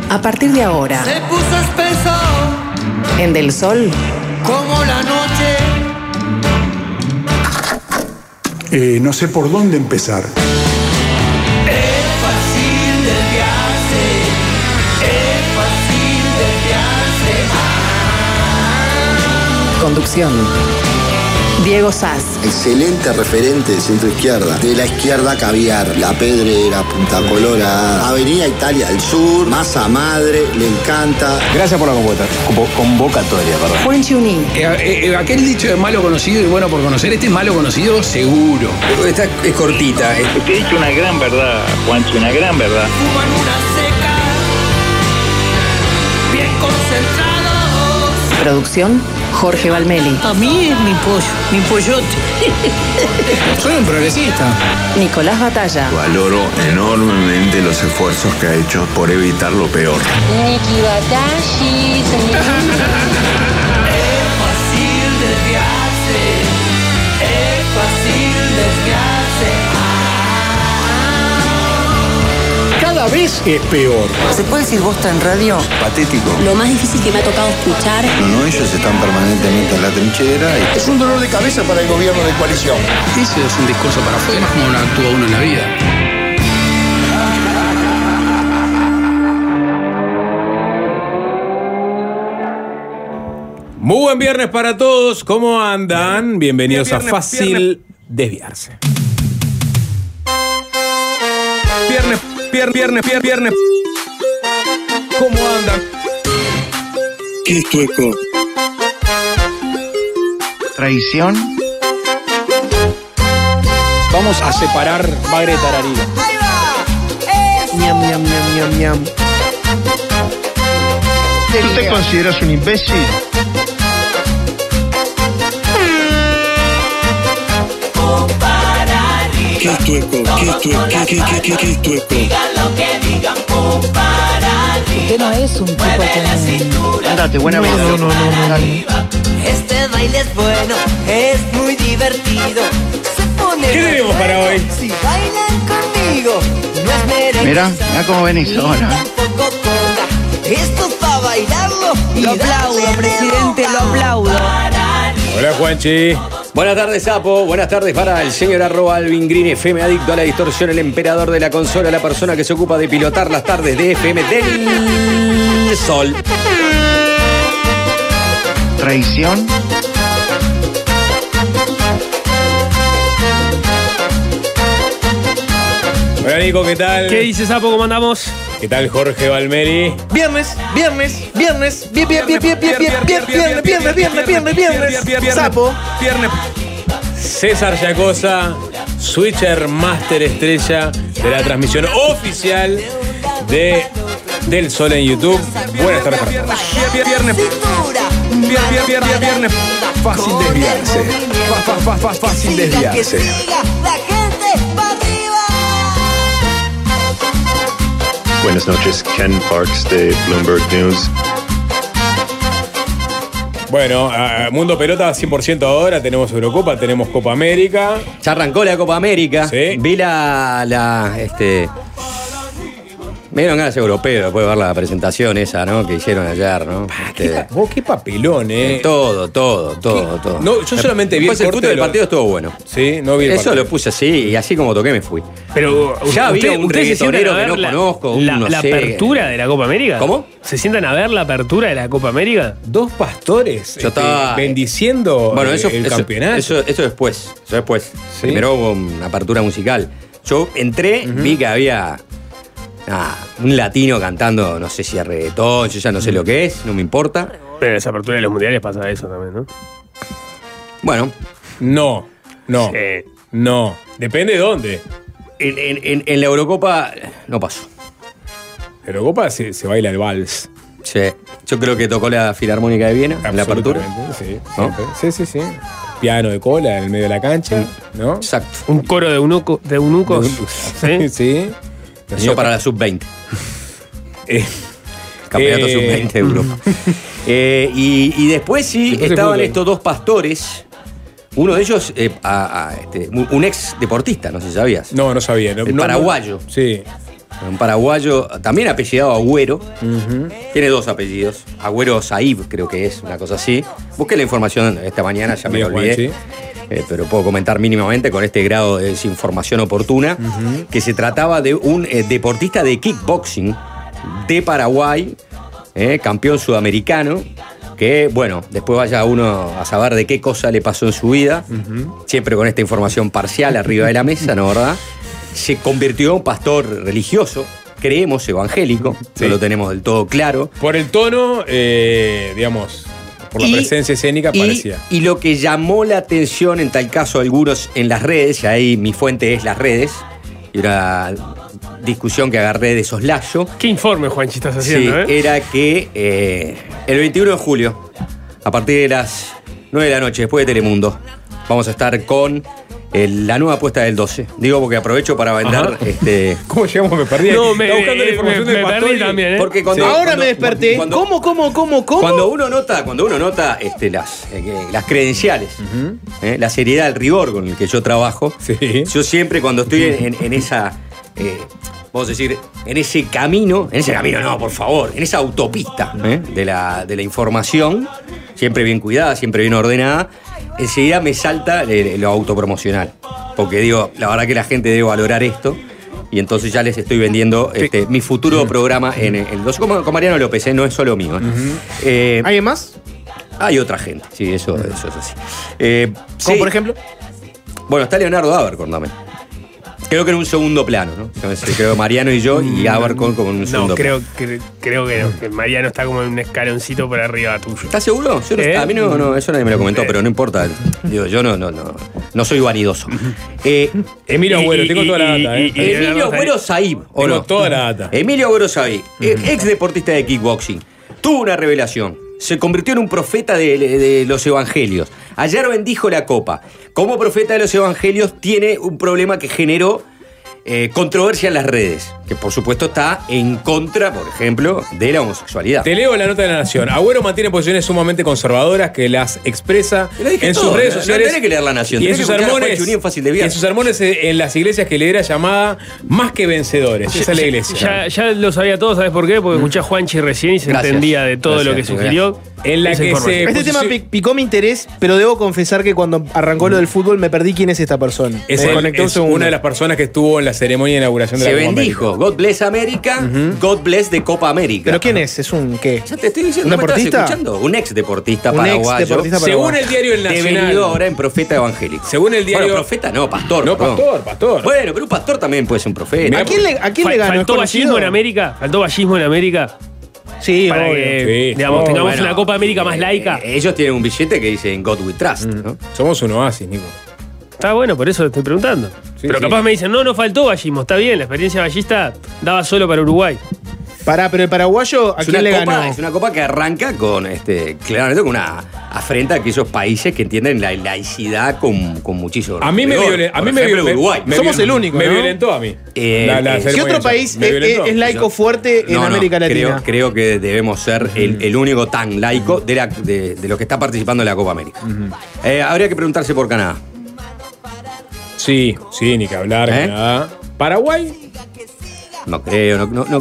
A partir de ahora, se puso espeso en Del Sol, como la noche. No sé por dónde empezar. Es fácil desviarse, es fácil desviarse. conducción. Diego Sass. Excelente referente de centro izquierda. De la izquierda Caviar, La Pedrera, Punta Colorada, Avenida Italia del Sur, Masa Madre, le encanta. Gracias por la convocatoria, perdón. Juan Chuní. Aquel dicho de malo conocido y bueno por conocer, este es malo conocido seguro. Esta es cortita. Te he dicho una gran verdad, Juancho, una gran verdad. Fuman una seca, bien concentrados. Producción, Jorge Valmeli. A mí es mi pollo, mi pollote. Soy un progresista. Nicolás Batalla. Valoro enormemente los esfuerzos que ha hecho por evitar lo peor. Niki Batashi, Es fácil desviarse, es fácil desviarse. Cada vez es peor. ¿Se puede decir bosta en radio? Patético. Lo más difícil que me ha tocado escuchar. No, ellos están permanentemente en la trinchera. Es un dolor de cabeza para el gobierno de coalición. Ese es un discurso para afuera, como no actúa uno en la vida. Muy buen viernes para todos, ¿cómo andan? Bienvenidos a Fácil Desviarse. Viernes. ¿Cómo andan? ¿Qué es tueco? Traición. Vamos a separar bagre de tararira. Ñam, ñam, ñam, ñam, ñam. ¿Tú te consideras un imbécil? ¿Qué es tueco? ¿Qué es tueco? Digan lo que digan, comparadí. Usted no es un tipo que... Ándate, buena vida. No. Este baile es bueno, es muy divertido. Se pone ¿Qué tenemos para hoy? Si bailan conmigo, no es merengue. Mira cómo venís ahora. Tampoco conga. Esto es para bailarlo y Lo aplaudo, darle de presidente, boca. lo aplaudo. Hola, Juanchi. Buenas tardes, Sapo. Buenas tardes para el señor @Alvin Green FM, adicto a la distorsión, el emperador de la consola, la persona que se ocupa de pilotar las tardes de FM del Sol. Traición. Hola, Nico, ¿qué tal? ¿Qué dice, Sapo? ¿Cómo andamos? ¿Qué tal, Jorge Valmeri? Viernes. Sapo. Viernes. César Yacosa, Switcher Master Estrella de la transmisión oficial de Del Sol en YouTube. Buenas tardes para todos. Viernes. Fácil desviarse. Fácil desviarse. La gente va arriba. Buenas noches, Ken Parks de Bloomberg News. Bueno, Mundo Pelota 100% ahora. Tenemos Eurocopa, tenemos Copa América. Ya arrancó la Copa América. Sí. Vi me dieron ganas europeo después de ver la presentación esa, ¿no? Que hicieron ayer, ¿no? Qué papelón, Todo. No, yo solamente vi el corte corte del partido, estuvo bueno. Sí, no vi el Eso partido. lo puse así, y así como toqué me fui. Pero Ya había un ¿ustedes se sientan reggaetonero a que ver no conozco, la apertura de la Copa América? ¿Cómo? ¿Se sientan a ver la apertura de la Copa América? Dos pastores Yo estaba bendiciendo bueno, el campeonato. Eso después. ¿Sí? Primero hubo una apertura musical. Yo entré, vi que había un latino cantando, no sé si es reggaetón, yo ya no sé lo que es, no me importa. Pero en esa apertura de los mundiales pasa eso también, ¿no? Bueno. No. Sí. No. Depende de dónde. En la Eurocopa no pasó. En Eurocopa se baila el vals. Sí. Yo creo que tocó la Filarmónica de Viena en la apertura. Sí, ¿No? siempre. Sí. Piano de cola en el medio de la cancha, ¿no? Exacto. Un coro de eunucos. ¿Sí? Sí. Eso para la sub-20. Campeonato sub-20 de Europa. Y después estaban estos dos pastores. Uno de ellos, un ex deportista, no sé si sabías. No sabía. El paraguayo. Sí. un paraguayo, también apellidado Agüero. Tiene 2 apellidos. Agüero Saib, creo que es, una cosa así. Busqué la información esta mañana, ya me lo olvidé. Pero puedo comentar mínimamente con este grado de desinformación oportuna, que se trataba de un deportista de kickboxing de Paraguay, campeón sudamericano, que, bueno, después vaya uno a saber de qué cosa le pasó en su vida, siempre con esta información parcial arriba de la mesa, ¿no, verdad? Se convirtió en un pastor religioso, creemos evangélico, no lo tenemos del todo claro. Por el tono, digamos... Por la presencia escénica parecía. Y lo que llamó la atención en tal caso algunos en las redes, y ahí mi fuente es las redes, y una discusión que agarré de soslayo. ¿Qué informe, Juanchi, estás haciendo? Era que el 21 de julio, a partir de las 9 de la noche, después de Telemundo, vamos a estar con la nueva apuesta del 12. Digo porque aprovecho para vender ¿Cómo llegamos? Me perdí. No, Estaba buscando la información me de Pastori. perdí también, ¿eh? Porque Ahora me desperté. ¿Cómo? Cuando uno nota las credenciales, la seriedad, el rigor con el que yo trabajo, yo siempre cuando estoy en esa, vamos a decir, en ese camino no, por favor, en esa autopista de la información, siempre bien cuidada, siempre bien ordenada, enseguida me salta lo autopromocional. Porque digo, la verdad que la gente debe valorar esto. Y entonces ya les estoy vendiendo mi futuro programa en el 12 con Mariano López, no es solo mío. ¿Alguien más? Hay otra gente, sí, eso es así. ¿Cómo, por ejemplo? Bueno, está Leonardo Abercorn también. Creo que en un segundo plano, ¿no? Creo que Mariano y yo y Abercorn como en un segundo plano. Creo que no, que Mariano está como en un escaloncito por arriba tuyo. ¿Estás seguro? A mí no, eso nadie me lo comentó, pero no importa. Digo, yo no soy vanidoso. Emilio Agüero, tengo toda la data. Emilio Agüero Saib, ¿o tengo no? toda la data. Emilio Agüero Saib, ex deportista de kickboxing, tuvo una revelación. Se convirtió en un profeta de los evangelios. Ayer bendijo la copa. Como profeta de los evangelios tiene un problema que generó controversia en las redes, que por supuesto está en contra, por ejemplo, de la homosexualidad. Te leo la nota de La Nación. Agüero mantiene posiciones sumamente conservadoras que las expresa en sus redes sociales. No tenés que leer La Nación. Y en sus sermones en las iglesias que le era llamada Más que Vencedores. Esa es la iglesia. Ya lo sabía todo, ¿sabes por qué? Porque escuché a Juanchi recién y se entendía de todo lo que sugirió. En la que este tema picó mi interés, pero debo confesar que cuando arrancó lo del fútbol me perdí quién es esta persona. Es una de las personas que estuvo en la ceremonia de inauguración de la Copa América. Se bendijo. God bless América, God bless de Copa América. ¿Pero quién es? ¿Es un qué? Ya te estoy diciendo, ¿un deportista? Escuchando? Un ex deportista paraguayo. Según el diario El Nacional. Devenido ahora en profeta evangélico. Según el diario. Bueno, profeta no, pastor. No, pastor. Bueno, pero un pastor también puede ser un profeta. ¿A quién le ganó? ¿Faltó vallismo en América? Sí, para que digamos, tengamos una Copa América más laica. Ellos tienen un billete que dice In God We Trust, ¿no? Somos un oasis, Nico. Está bueno, por eso te estoy preguntando. Pero capaz me dicen, no faltó vallismo, está bien, la experiencia ballista daba solo para Uruguay. Pero el paraguayo, ¿a quién le ganó? Es una copa que arranca con, claramente con una afrenta a aquellos países que entienden la laicidad con muchísimo A mí me violentó. Uruguay. Somos el único, Me violentó a mí. ¿Qué otro país es laico fuerte en América Latina? Creo que debemos ser el único tan laico de los que está participando en la Copa América. Habría que preguntarse por Canadá. Sí, ni que hablar. Canadá. ¿Paraguay? No creo.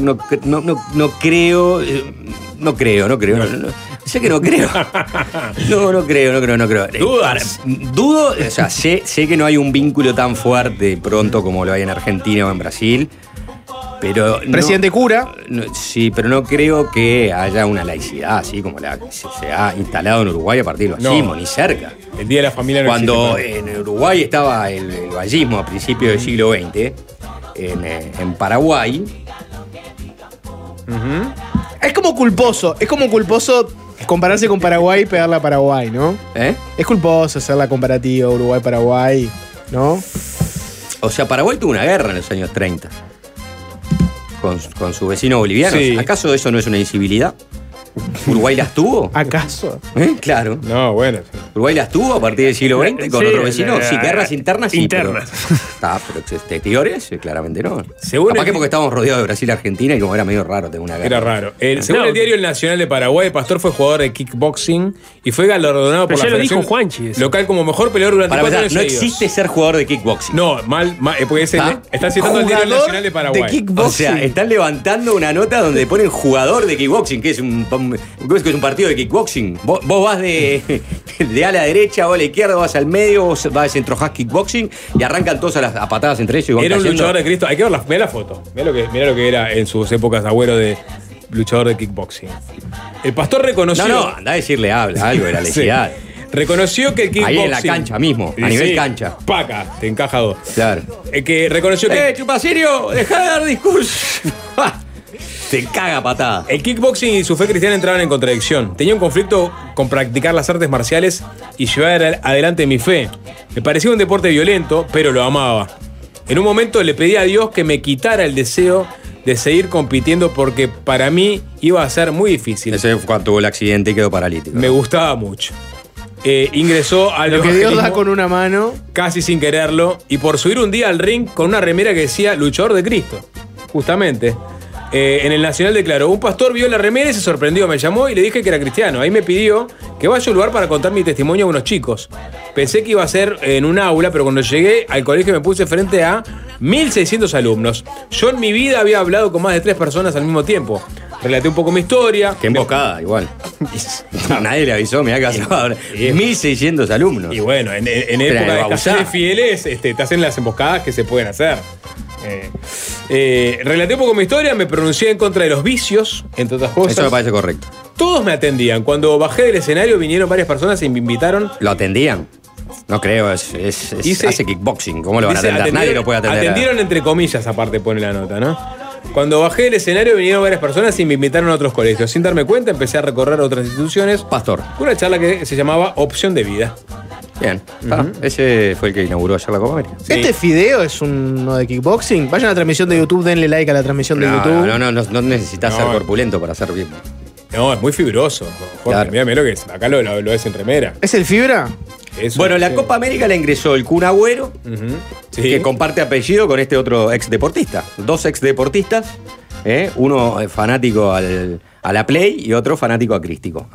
Sé que no creo. No creo. ¿Dudas? Dudo, o sea, sé que no hay un vínculo tan fuerte pronto como lo hay en Argentina o en Brasil. Pero presidente cura. Sí, pero no creo que haya una laicidad así como la que se ha instalado en Uruguay a partir del vallismo, ni cerca. El Día de la Familia no Cuando existe, en Uruguay estaba el vallismo a principios del siglo XX, en Paraguay. Es como culposo compararse con Paraguay y pegarle a Paraguay, ¿no? Es culposo hacer la comparativa Uruguay-Paraguay, ¿no? O sea, Paraguay tuvo una guerra en los años 30 con su vecino boliviano. Sí. ¿Acaso eso no es una incivilidad? ¿Uruguay las tuvo? ¿Acaso? Claro. No, bueno. ¿Uruguay las tuvo a partir del siglo XX con otro vecino? Sí, guerras internas sí. Internas. Pero exteriores, claramente no. Según Capaz que porque estábamos rodeados de Brasil y Argentina y como era medio raro tener una guerra. Era raro. Según el diario El Nacional de Paraguay, Pastor fue jugador de kickboxing y fue galardonado por la Federación local como mejor peleador durante 4 años no seguidos. Existe ser jugador de kickboxing. No, porque están citando el diario El Nacional de Paraguay. O sea, están levantando una nota donde ponen jugador de kickboxing, que es un partido de kickboxing. Vos vas de ala derecha, vos a la izquierda, vas al medio, vos vas a centrojás kickboxing y arrancan todos a patadas entre ellos. Y van era un cayendo. luchador de Cristo. Hay que ver la foto. Mirá lo que era en sus épocas Agüero de luchador de kickboxing. El Pastor reconoció. No, anda a decirle algo de la legalidad. Reconoció que el kickboxing. Ahí en la cancha mismo, a nivel cancha. Paca, te encaja 2. Claro. Que reconoció que. Chupacirio, dejá de dar discurso. Te caga patada. El kickboxing y su fe cristiana entraban en contradicción. Tenía un conflicto con practicar las artes marciales y llevar adelante mi fe. Me parecía un deporte violento, pero lo amaba. En un momento le pedí a Dios que me quitara el deseo de seguir compitiendo porque para mí iba a ser muy difícil. Ese fue cuando tuvo el accidente y quedó paralítico. Me gustaba mucho. Ingresó al lo que Dios da con una mano. Casi sin quererlo. Y por subir un día al ring con una remera que decía luchador de Cristo. Justamente. En el Nacional declaró, un pastor vio la remera y se sorprendió, me llamó y le dije que era cristiano. Ahí me pidió que vaya a un lugar para contar mi testimonio a unos chicos. Pensé que iba a ser en un aula, pero cuando llegué al colegio me puse frente a 1.600 alumnos. Yo en mi vida había hablado con más de 3 personas al mismo tiempo. Relaté un poco mi historia. Qué emboscada, igual. Nadie le avisó, mirá que vas a hablar. 1.600 alumnos. Y bueno, en época de escasez de fieles, te hacen las emboscadas que se pueden hacer. Relaté un poco mi historia, me pronuncié en contra de los vicios, entre otras cosas. Eso me parece correcto. Todos me atendían. Cuando bajé del escenario vinieron varias personas y me invitaron. ¿Lo atendían? No creo, hace kickboxing. ¿Cómo lo van a atender? Nadie lo puede atender. Atendieron entre comillas, aparte pone la nota, ¿no? Cuando bajé del escenario vinieron varias personas y me invitaron a otros colegios. Sin darme cuenta empecé a recorrer otras instituciones. Pastor. Una charla que se llamaba Opción de Vida. Bien, ese fue el que inauguró ayer la Copa América. Sí. ¿Este fideo es uno de kickboxing? Vayan a la transmisión de YouTube, denle like a la transmisión de YouTube. No necesitas ser corpulento para hacer bien. No, es muy fibroso. Jorge, claro. Mirá lo que es. Acá lo ves en remera. ¿Es el fibra? Bueno, la Copa América la ingresó el Kun Agüero, que comparte apellido con este otro ex deportista. 2 ex deportistas, uno fanático a la Play y otro fanático a Crístico.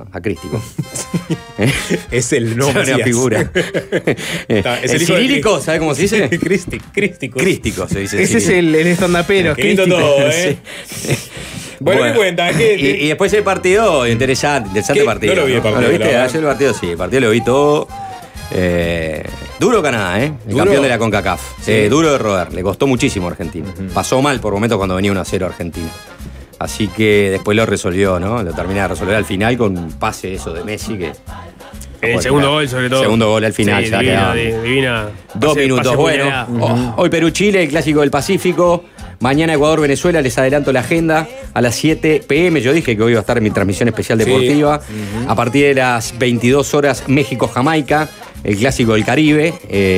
Es el nombre. Es una figura. Es el cirílico, ¿sabe cómo se dice? Crístico se dice. Ese es el estandapero. Qué todo, Bueno, ¿qué cuenta? Y después el partido, interesante partido. No lo vi el partido. ¿Lo viste? Ayer el partido sí, el partido lo vi todo. Duro Canadá, el campeón de la CONCACAF. Sí. Duro de roer, le costó muchísimo a Argentina. Pasó mal por momentos cuando venía 1-0 Argentina. Así que después lo resolvió, ¿no? Lo termina de resolver al final con un pase eso de Messi que... El segundo gol, sobre todo. Segundo gol al final, sí, ya quedaba. Divina. 2 minutos. Bueno, hoy Perú-Chile, el clásico del Pacífico. Mañana Ecuador-Venezuela, les adelanto la agenda. A las 7 p.m. Yo dije que hoy iba a estar en mi transmisión especial deportiva. Sí. A partir de las 22 horas, México-Jamaica, el clásico del Caribe.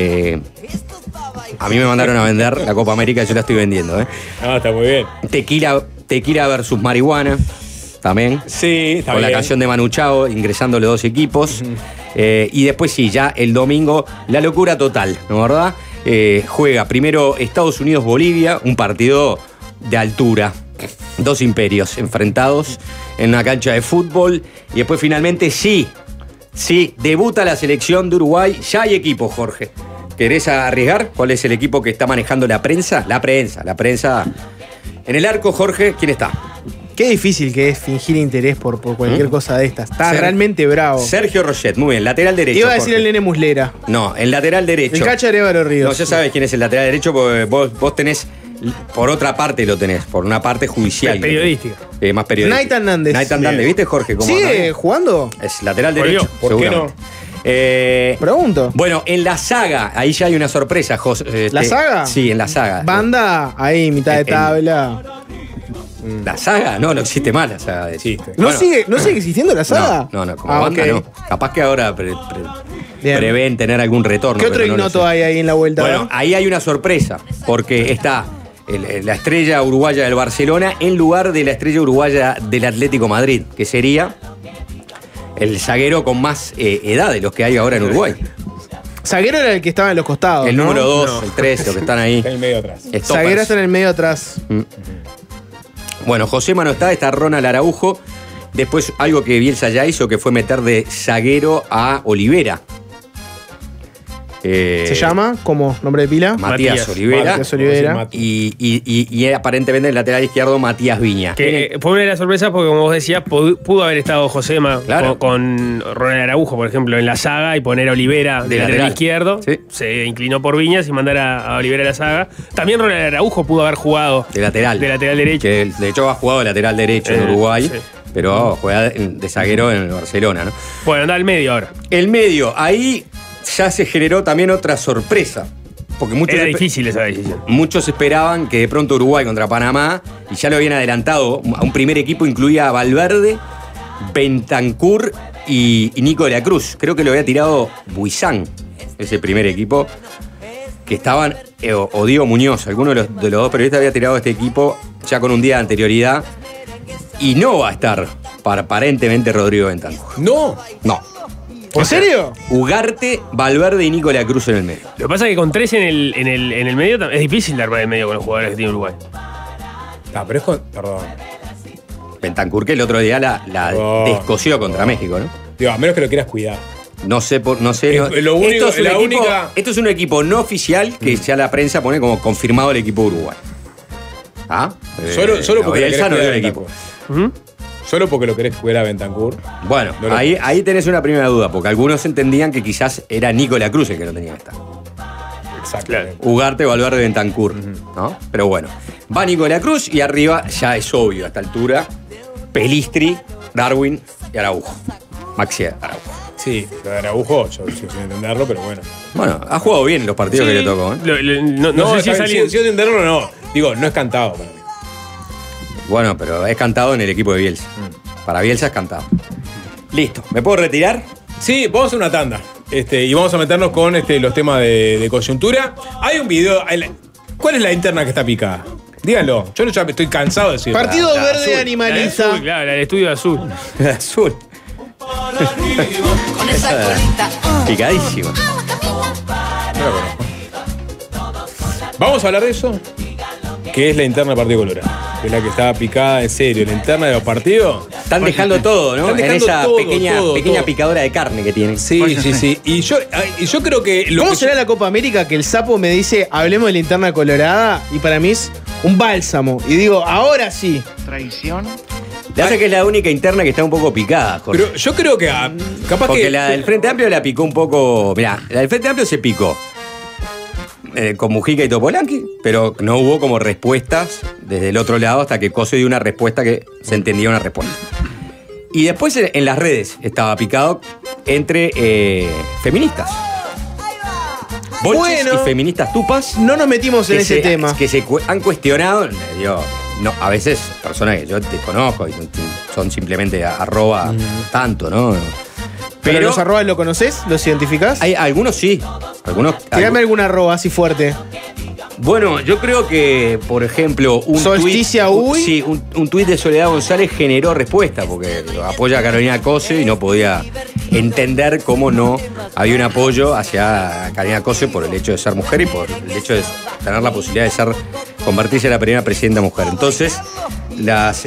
A mí me mandaron a vender la Copa América y yo la estoy vendiendo. Está muy bien. Tequila versus marihuana. También. Sí, está con bien. La canción de Manu Chao, ingresándole 2 equipos. Y después sí, ya el domingo, la locura total, ¿no verdad? Juega primero Estados Unidos-Bolivia, un partido de altura. 2 imperios enfrentados en una cancha de fútbol. Y después finalmente sí, debuta la selección de Uruguay. Ya hay equipo, Jorge. ¿Querés arriesgar? ¿Cuál es el equipo que está manejando la prensa? La prensa. En el arco, Jorge, ¿quién está? Qué difícil que es fingir interés por cualquier cosa de estas. Está realmente bravo. Sergio Roget, muy bien, lateral derecho. Iba a decir Jorge. El Nene Muslera. No, el lateral derecho. El Cacha Arévalo Ríos. No, ya sabes quién es el lateral derecho porque vos tenés, por otra parte lo tenés, por una parte judicial. Periodística. Más periodística. Nathan Nández, ¿viste, Jorge? ¿Cómo ¿Sigue jugando? Es lateral derecho. ¿Por qué no? Pregunto. Bueno, en la saga, ahí ya hay una sorpresa, José. ¿La saga? Sí, en la saga. Banda, ahí, mitad de tabla. ¿La saga? No existe más la saga de chiste. ¿No sigue existiendo la saga? No, como banda okay. No. Capaz que ahora prevén tener algún retorno. ¿Qué otro ignoto hay ahí en la vuelta? Bueno, ahí hay una sorpresa, porque está la estrella uruguaya del Barcelona en lugar de la estrella uruguaya del Atlético Madrid, que sería el zaguero con más edad de los que hay ahora en Uruguay. Zaguero era el que estaba en los costados. El ¿no? número 2, el 3, los que están ahí. Está en el medio atrás. Zaguero está en el medio atrás. Bueno, Josema no está Ronald Araujo. Después, algo que Bielsa ya hizo, que fue meter de zaguero a Olivera. ¿Se llama? ¿Cómo? ¿Nombre de pila? Matías Olivera. Matías Olivera. Y aparentemente el lateral izquierdo, Matías Viña. Que fue una de las sorpresas porque, como vos decías, pudo haber estado Josema con Ronald Araujo, por ejemplo, en la saga y poner a Olivera de lateral izquierdo. Sí. Se inclinó por Viñas y mandar a Olivera a la saga. También Ronald Araujo pudo haber jugado de lateral derecho. Que de hecho ha jugado de lateral derecho en Uruguay. Sí. Pero juega de zaguero en el Barcelona, ¿no? Bueno, anda al medio ahora. El medio, ahí ya se generó también otra sorpresa. Porque era difícil esa decisión. Muchos esperaban que de pronto Uruguay contra Panamá, y ya lo habían adelantado, a un primer equipo incluía a Valverde, Bentancur y Nico de la Cruz. Creo que lo había tirado Buizán, ese primer equipo, que estaban, o Diego Muñoz, alguno de los dos periodistas había tirado este equipo ya con un día de anterioridad. Y no va a estar aparentemente Rodrigo Bentancur. No. ¿En serio? Ugarte, Valverde y Nico de la Cruz en el medio. Lo que pasa es que con 3 en el medio es difícil de armar el medio con los jugadores que tiene Uruguay. Pero es con... Perdón. Bentancur, que el otro día la descosió contra México, ¿no? Digo, a menos que lo quieras cuidar. No sé. Lo único, esto es un equipo no oficial que ya la prensa pone como confirmado el equipo de Uruguay. Solo porque lo querés cuidar el equipo. Solo porque lo querés cuidar a Bentancur. Bueno, ahí tenés una primera duda, porque algunos entendían que quizás era Nico de la Cruz el que no tenía que estar. Exacto. Ugarte, Valverde, Bentancur, ¿no? Pero bueno, va Nico de la Cruz y arriba ya es obvio a esta altura, Pelistri, Darwin y Araujo. Maxi Araujo. Sí, lo de Araujo, yo sigo sin entenderlo, pero bueno. Bueno, ha jugado bien los partidos que le tocó, ¿eh? No sé si es alguien... Sigo sin entenderlo, no. Digo, no es cantado para mí. Bueno, pero es cantado en el equipo de Bielsa. Para Bielsa es cantado. Listo, ¿me puedo retirar? Sí, vamos a hacer una tanda. Y vamos a meternos con los temas de coyuntura. Hay un video. ¿Cuál es la interna que está picada? Díganlo. Yo ya estoy cansado de decirlo. Partido Verde azul, Animalista. Azul, claro, el estudio azul. La azul. Con esa colita. Picadísima. Vamos a hablar de eso. Que es la interna del Partido Colorado. Que es la que está picada en serio. La interna de los partidos. Están dejando todo, ¿no? Están dejando en esa todo, pequeña todo. picadora de carne que tienen. Sí. Y yo creo que... ¿Cómo será la Copa América que el sapo me dice, hablemos de la interna colorada? Y para mí es un bálsamo. Y digo, ahora sí. Traición. Le hace que es la única interna que está un poco picada, Jorge. Pero yo creo que capaz porque que... la del Frente Amplio la picó un poco... Mirá, la del Frente Amplio se picó. Con Mujica y Topolanqui, pero no hubo como respuestas desde el otro lado hasta que Coso dio una respuesta que se entendía una respuesta. Y después en las redes estaba picado entre feministas. Bolches y feministas tupas. No nos metimos en ese tema. Que se han cuestionado, a veces personas que yo desconozco y son simplemente arroba tanto, ¿no? ¿Pero los arrobas lo conoces? ¿Los identificás? Hay algunos sí. Tirame alguna arroba así fuerte. Bueno, yo creo que, por ejemplo, un tuit de Soledad González generó respuesta, porque apoya a Carolina Cose y no podía entender cómo no había un apoyo hacia Carolina Cose por el hecho de ser mujer y por el hecho de tener la posibilidad de convertirse en la primera presidenta mujer. Entonces, las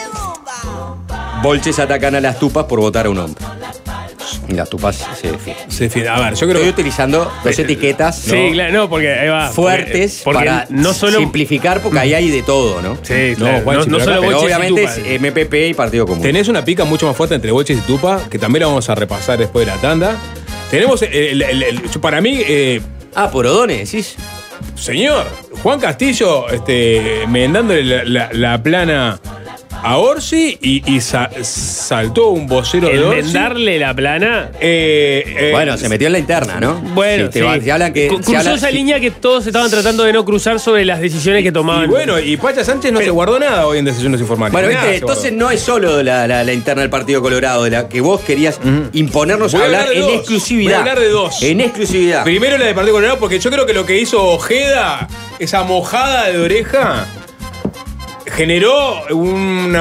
bolches atacan a las tupas por votar a un hombre. Y las tupas se defienden. A ver, yo creo Estoy utilizando dos etiquetas sí, claro, no, porque ahí va, fuertes porque para no solo simplificar, porque ahí hay de todo, ¿no? Sí, claro. No solo pero obviamente y tupa, es MPP y Partido Común. Tenés una pica mucho más fuerte entre bolches y tupa, que también la vamos a repasar después de la tanda. Tenemos para mí... Porodone, decís. Señor, Juan Castillo dándole la plana a Orsi y saltó un vocero de Orsi. ¿Darle la plana? Bueno, se metió en la interna, ¿no? Bueno, sí. Cruzó esa línea que todos estaban tratando de no cruzar sobre las decisiones que tomaban. Y bueno, y Pacha Sánchez no se guardó nada hoy en decisiones informales. Bueno, entonces no es solo la interna del Partido Colorado, de la que vos querías imponernos a hablar en exclusividad. Voy a hablar de dos. En exclusividad. Primero la del Partido Colorado, porque yo creo que lo que hizo Ojeda esa mojada de oreja generó un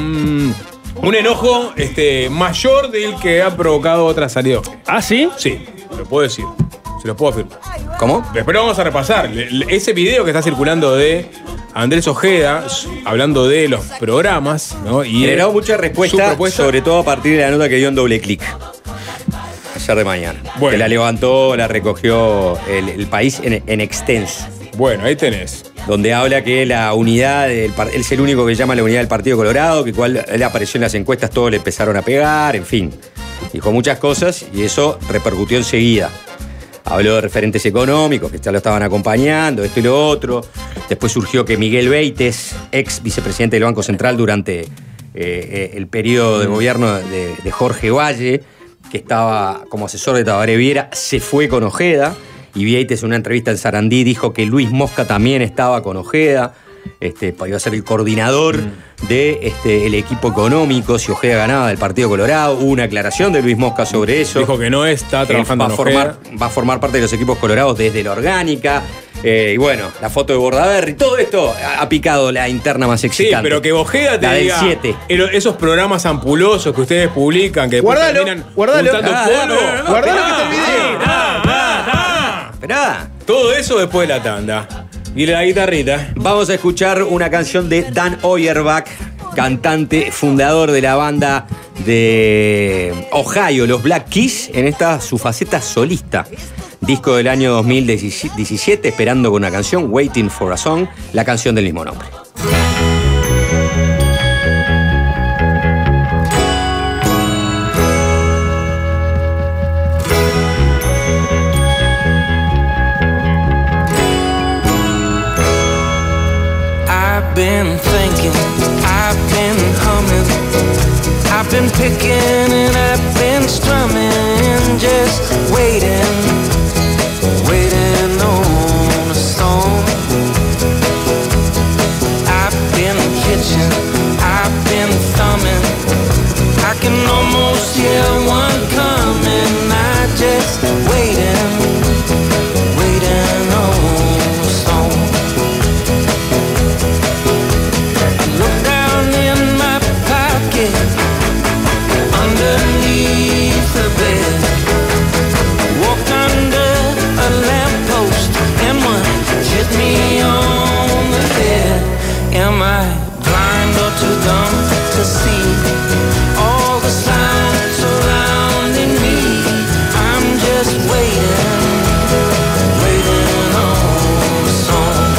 enojo mayor del que ha provocado otra salida. ¿Ah, sí? Sí, lo puedo decir. Se lo puedo afirmar. ¿Cómo? Después lo vamos a repasar. Ese video que está circulando de Andrés Ojeda, hablando de los programas, ¿no? Y generó mucha respuesta, sobre todo a partir de la nota que dio en Doble Clic ayer de mañana. Bueno. Que la levantó, la recogió el País en extenso. Bueno, ahí tenés. Donde habla que la unidad, él es el único que llama la unidad del Partido Colorado, que cual él apareció en las encuestas, todos le empezaron a pegar, en fin. Dijo muchas cosas y eso repercutió enseguida. Habló de referentes económicos, que ya lo estaban acompañando, esto y lo otro. Después surgió que Miguel Beites, ex vicepresidente del Banco Central durante el periodo de gobierno de Jorge Valle, que estaba como asesor de Tabaré Viera, se fue con Ojeda. Y Beites en una entrevista en Sarandí dijo que Luis Mosca también estaba con Ojeda. Iba a ser el coordinador del equipo económico si Ojeda ganaba del Partido Colorado. Hubo una aclaración de Luis Mosca sobre eso. Dijo que no está trabajando en Ojeda. Va a formar parte de los equipos colorados desde la orgánica. Y bueno, la foto de Bordaberry. Todo esto ha picado la interna más excitante. Sí, pero que Ojeda te la diga... del 7. Esos programas ampulosos que ustedes publican, que después terminan guardalo. juntando polvo. Guardalo que está el video. Esperá. Todo eso después de la tanda. Y la guitarrita. Vamos a escuchar una canción de Dan Auerbach, cantante, fundador de la banda de Ohio, los Black Keys, en esta su faceta solista. Disco del año 2017, esperando con una canción, Waiting for a Song, la canción del mismo nombre. I've been thinking, I've been humming, I've been picking and I've been strumming, just waiting, waiting on a song. I've been hitching, I've been thumbing, I can almost hear one coming, I just waiting, waiting on a song. Underneath the bed, walked under a lamppost, and one hit me on the head. Am I blind or too dumb to see all the sounds surrounding me? I'm just waiting, waiting on a song.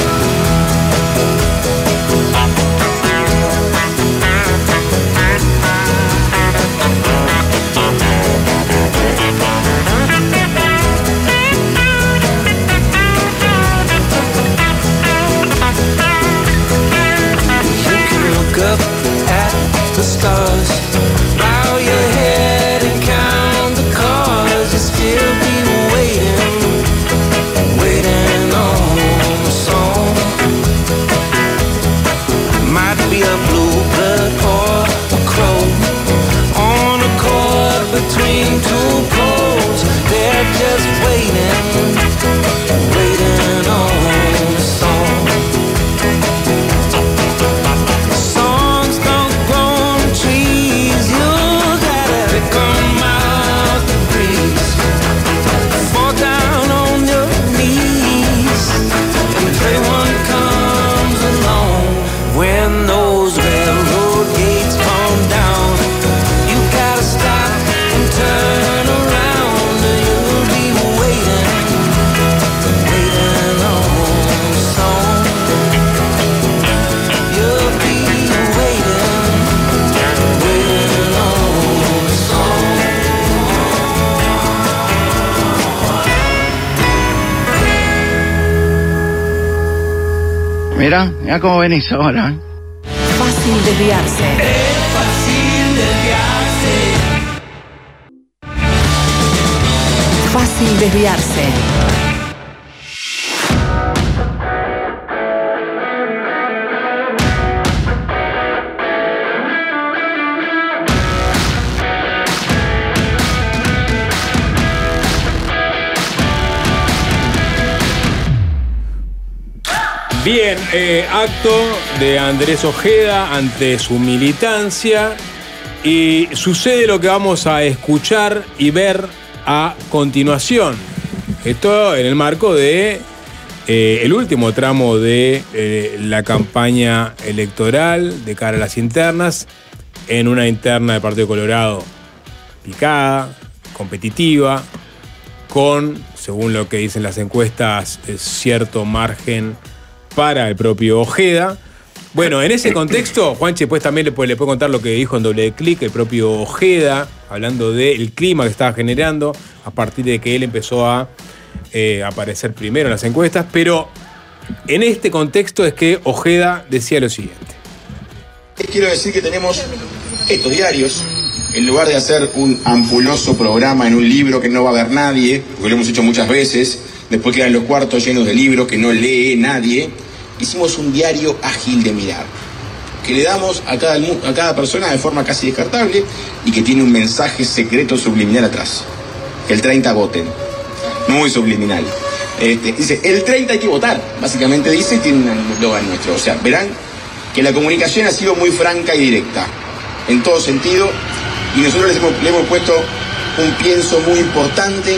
Up at the stars, bow your head and count the cars. You'll still be waiting, waiting on a song. Might be a bluebird or a crow on a chord between two poles. They're just waiting, waiting on a song. Mira, mira cómo venís ahora. Fácil desviarse. Es fácil desviarse. Fácil desviarse. Bien, acto de Andrés Ojeda ante su militancia y sucede lo que vamos a escuchar y ver a continuación. Esto en el marco de el último tramo de la campaña electoral de cara a las internas, en una interna del Partido Colorado picada, competitiva, con, según lo que dicen las encuestas, cierto margen para el propio Ojeda. Bueno, en ese contexto, Juanchi después también le puede contar lo que dijo en Doble Clic el propio Ojeda, hablando del clima que estaba generando a partir de que él empezó a aparecer primero en las encuestas, pero en este contexto es que Ojeda decía lo siguiente. Quiero decir que tenemos estos diarios, en lugar de hacer un ampuloso programa en un libro que no va a ver nadie, porque lo hemos hecho muchas veces, después quedan los cuartos llenos de libros que no lee nadie, hicimos un diario ágil de mirar, que le damos a cada persona de forma casi descartable y que tiene un mensaje secreto subliminal atrás. Que el 30 voten. Muy subliminal. Dice, el 30 hay que votar. Básicamente dice, tiene un eslogan nuestro. O sea, verán que la comunicación ha sido muy franca y directa, en todo sentido, y nosotros le hemos puesto un pienso muy importante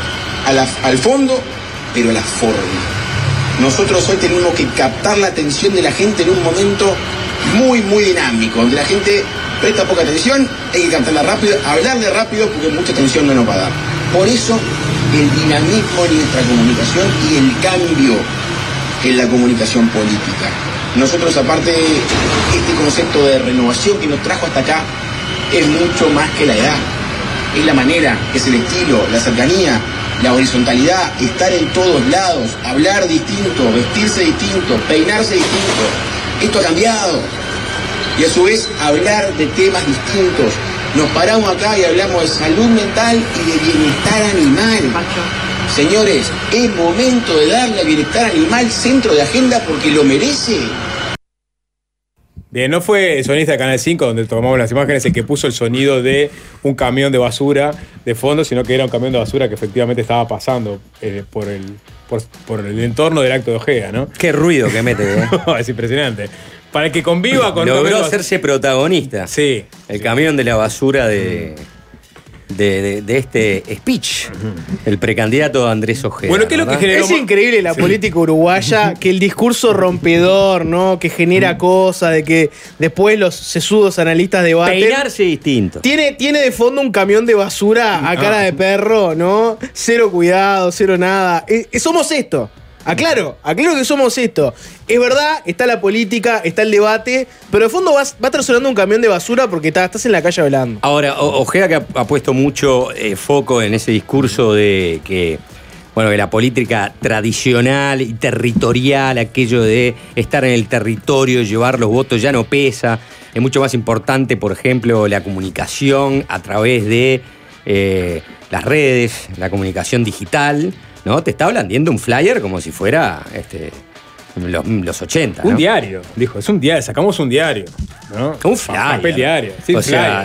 al fondo, pero a la forma. Nosotros hoy tenemos que captar la atención de la gente en un momento muy, muy dinámico, donde la gente presta poca atención, hay que captarla rápido, hablarle rápido, porque mucha atención no nos va a dar. Por eso, el dinamismo de nuestra comunicación y el cambio en la comunicación política. Nosotros, aparte, este concepto de renovación que nos trajo hasta acá es mucho más que la edad. Es la manera, es el estilo, la cercanía, la horizontalidad, estar en todos lados, hablar distinto, vestirse distinto, peinarse distinto. Esto ha cambiado. Y a su vez, hablar de temas distintos. Nos paramos acá y hablamos de salud mental y de bienestar animal. Señores, es momento de darle al bienestar animal centro de agenda porque lo merece. Bien, no fue el sonista de Canal 5 donde tomamos las imágenes el que puso el sonido de un camión de basura de fondo, sino que era un camión de basura que efectivamente estaba pasando por el entorno del acto de Ojeda, ¿no? Qué ruido que mete, Es impresionante. Para que conviva con... Logró hacerse protagonista. Sí. El camión de la basura de este speech. El precandidato Andrés Ojeda. Bueno, ¿qué es lo que generó? Es increíble la política uruguaya, que el discurso rompedor, ¿no? Que genera cosas, de que después los sesudos analistas debaten. Peinarse distinto. Tiene de fondo un camión de basura a cara de perro, ¿no? Cero cuidado, cero nada. Somos esto. Aclaro que somos esto. Es verdad, está la política, está el debate, pero de fondo va a estar sonando un camión de basura porque estás en la calle hablando. Ahora, Ojeda que ha puesto mucho foco en ese discurso de que la política tradicional y territorial, aquello de estar en el territorio, llevar los votos, ya no pesa. Es mucho más importante, por ejemplo, la comunicación a través de las redes, la comunicación digital. ¿No? Te está blandiendo un flyer como si fuera los 80. ¿no? Un diario, dijo, es un diario, sacamos un diario. ¿No? Un flyer. Papel diario. Sí,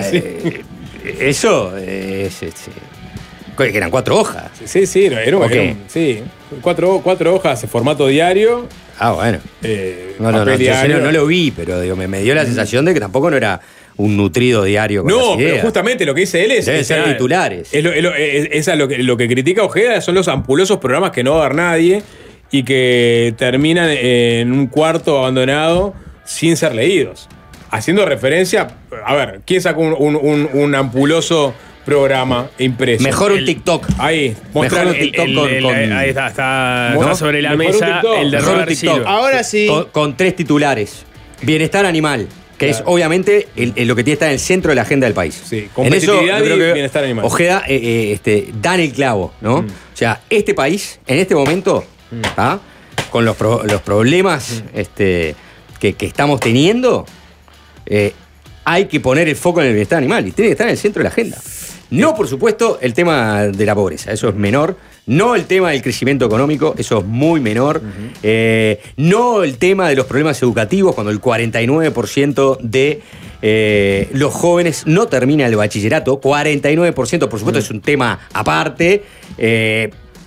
eso es. Que eran 4 hojas. Sí, sí, 4 hojas en formato diario. Ah, bueno. No lo vi, pero me dio la sensación de que tampoco no era un nutrido diario con No, pero justamente lo que dice él es... Deben ser titulares. Lo que critica Ojeda son los ampulosos programas que no va a ver nadie y que terminan en un cuarto abandonado sin ser leídos. Haciendo referencia... A ver, ¿quién sacó un ampuloso programa impreso? Mejor un TikTok. Ahí. Mejor un TikTok ahí está sobre la mesa el de Robert Silva. Ahora sí. Con 3 titulares. Bienestar animal. Que es obviamente lo que tiene que estar en el centro de la agenda del país. Sí, competitividad y bienestar animal. Ojeda dan el clavo, ¿no? O sea, este país, en este momento, con los problemas que estamos teniendo, hay que poner el foco en el bienestar animal y tiene que estar en el centro de la agenda. No, por supuesto, el tema de la pobreza, eso es menor. No el tema del crecimiento económico, eso es muy menor. No el tema de los problemas educativos, cuando el 49% de los jóvenes no termina el bachillerato. 49%, por supuesto, es un tema aparte.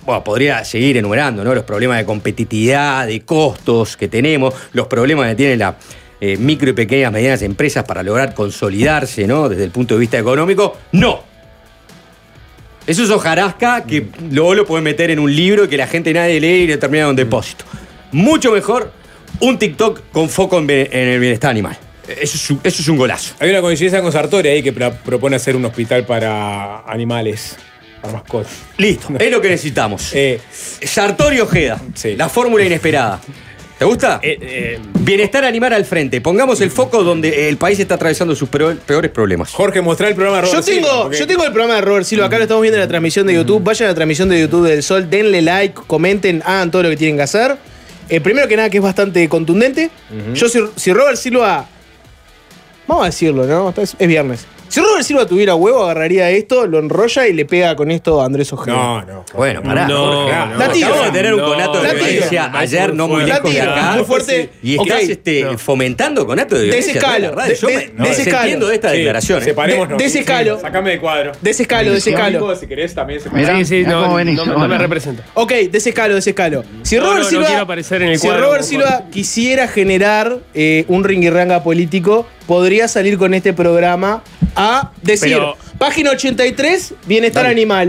bueno, podría seguir enumerando, ¿no? Los problemas de competitividad, de costos que tenemos, los problemas que tienen las micro y pequeñas, medianas empresas para lograr consolidarse, ¿no? Desde el punto de vista económico. No. Eso es hojarasca que luego lo pueden meter en un libro que la gente nadie lee y le termina en un depósito. Mucho mejor un TikTok con foco en el bienestar animal. Eso es un golazo. Hay una coincidencia con Sartori ahí que propone hacer un hospital para animales, para mascotas. Listo, es lo que necesitamos. Sartori Ojeda, la fórmula inesperada. ¿Te gusta? Bienestar animal al frente. Pongamos el foco donde el país está atravesando sus peores problemas. Jorge, mostrar el programa de Robert Silva. Yo tengo el programa de Robert Silva. Acá lo estamos viendo en la transmisión de YouTube. Vayan a la transmisión de YouTube del Sol. Denle like, comenten, hagan todo lo que tienen que hacer. Primero que nada, que es bastante contundente. Yo, si Robert Silva... Vamos a decirlo, ¿no? Es viernes. Si Robert Silva tuviera huevo, agarraría esto, lo enrolla y le pega con esto a Andrés Ojeda. No. Bueno, pará. Acabamos de tener un conato de violencia ayer, no muy lejos de acá. Muy fuerte. Y estás fomentando conato de violencia. Desescalo. Desescalo de esta declaración. Separémonos. Desescalo. Sacame de cuadro. Desescalo. Si querés también separamos. No me representa. Ok, desescalo. Si Robert Silva quisiera generar un ringuirranga político, podría salir con este programa a decir, página 83, bienestar animal.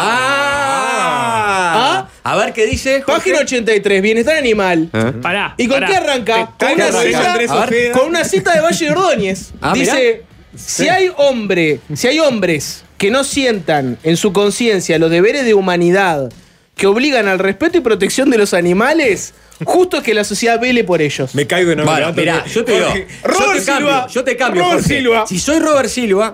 A ver qué dice. Jorge. Página 83, bienestar animal. Pará. ¿Y con qué arranca? Con una cita de Valle de Ordóñez. Dice, si hay hombres que no sientan en su conciencia los deberes de humanidad que obligan al respeto y protección de los animales, justo es que la sociedad vele por ellos. Me caigo y no me levanto. Mirá, yo te digo. Yo te cambio, Robert Jorge. Silva. Si soy Robert Silva,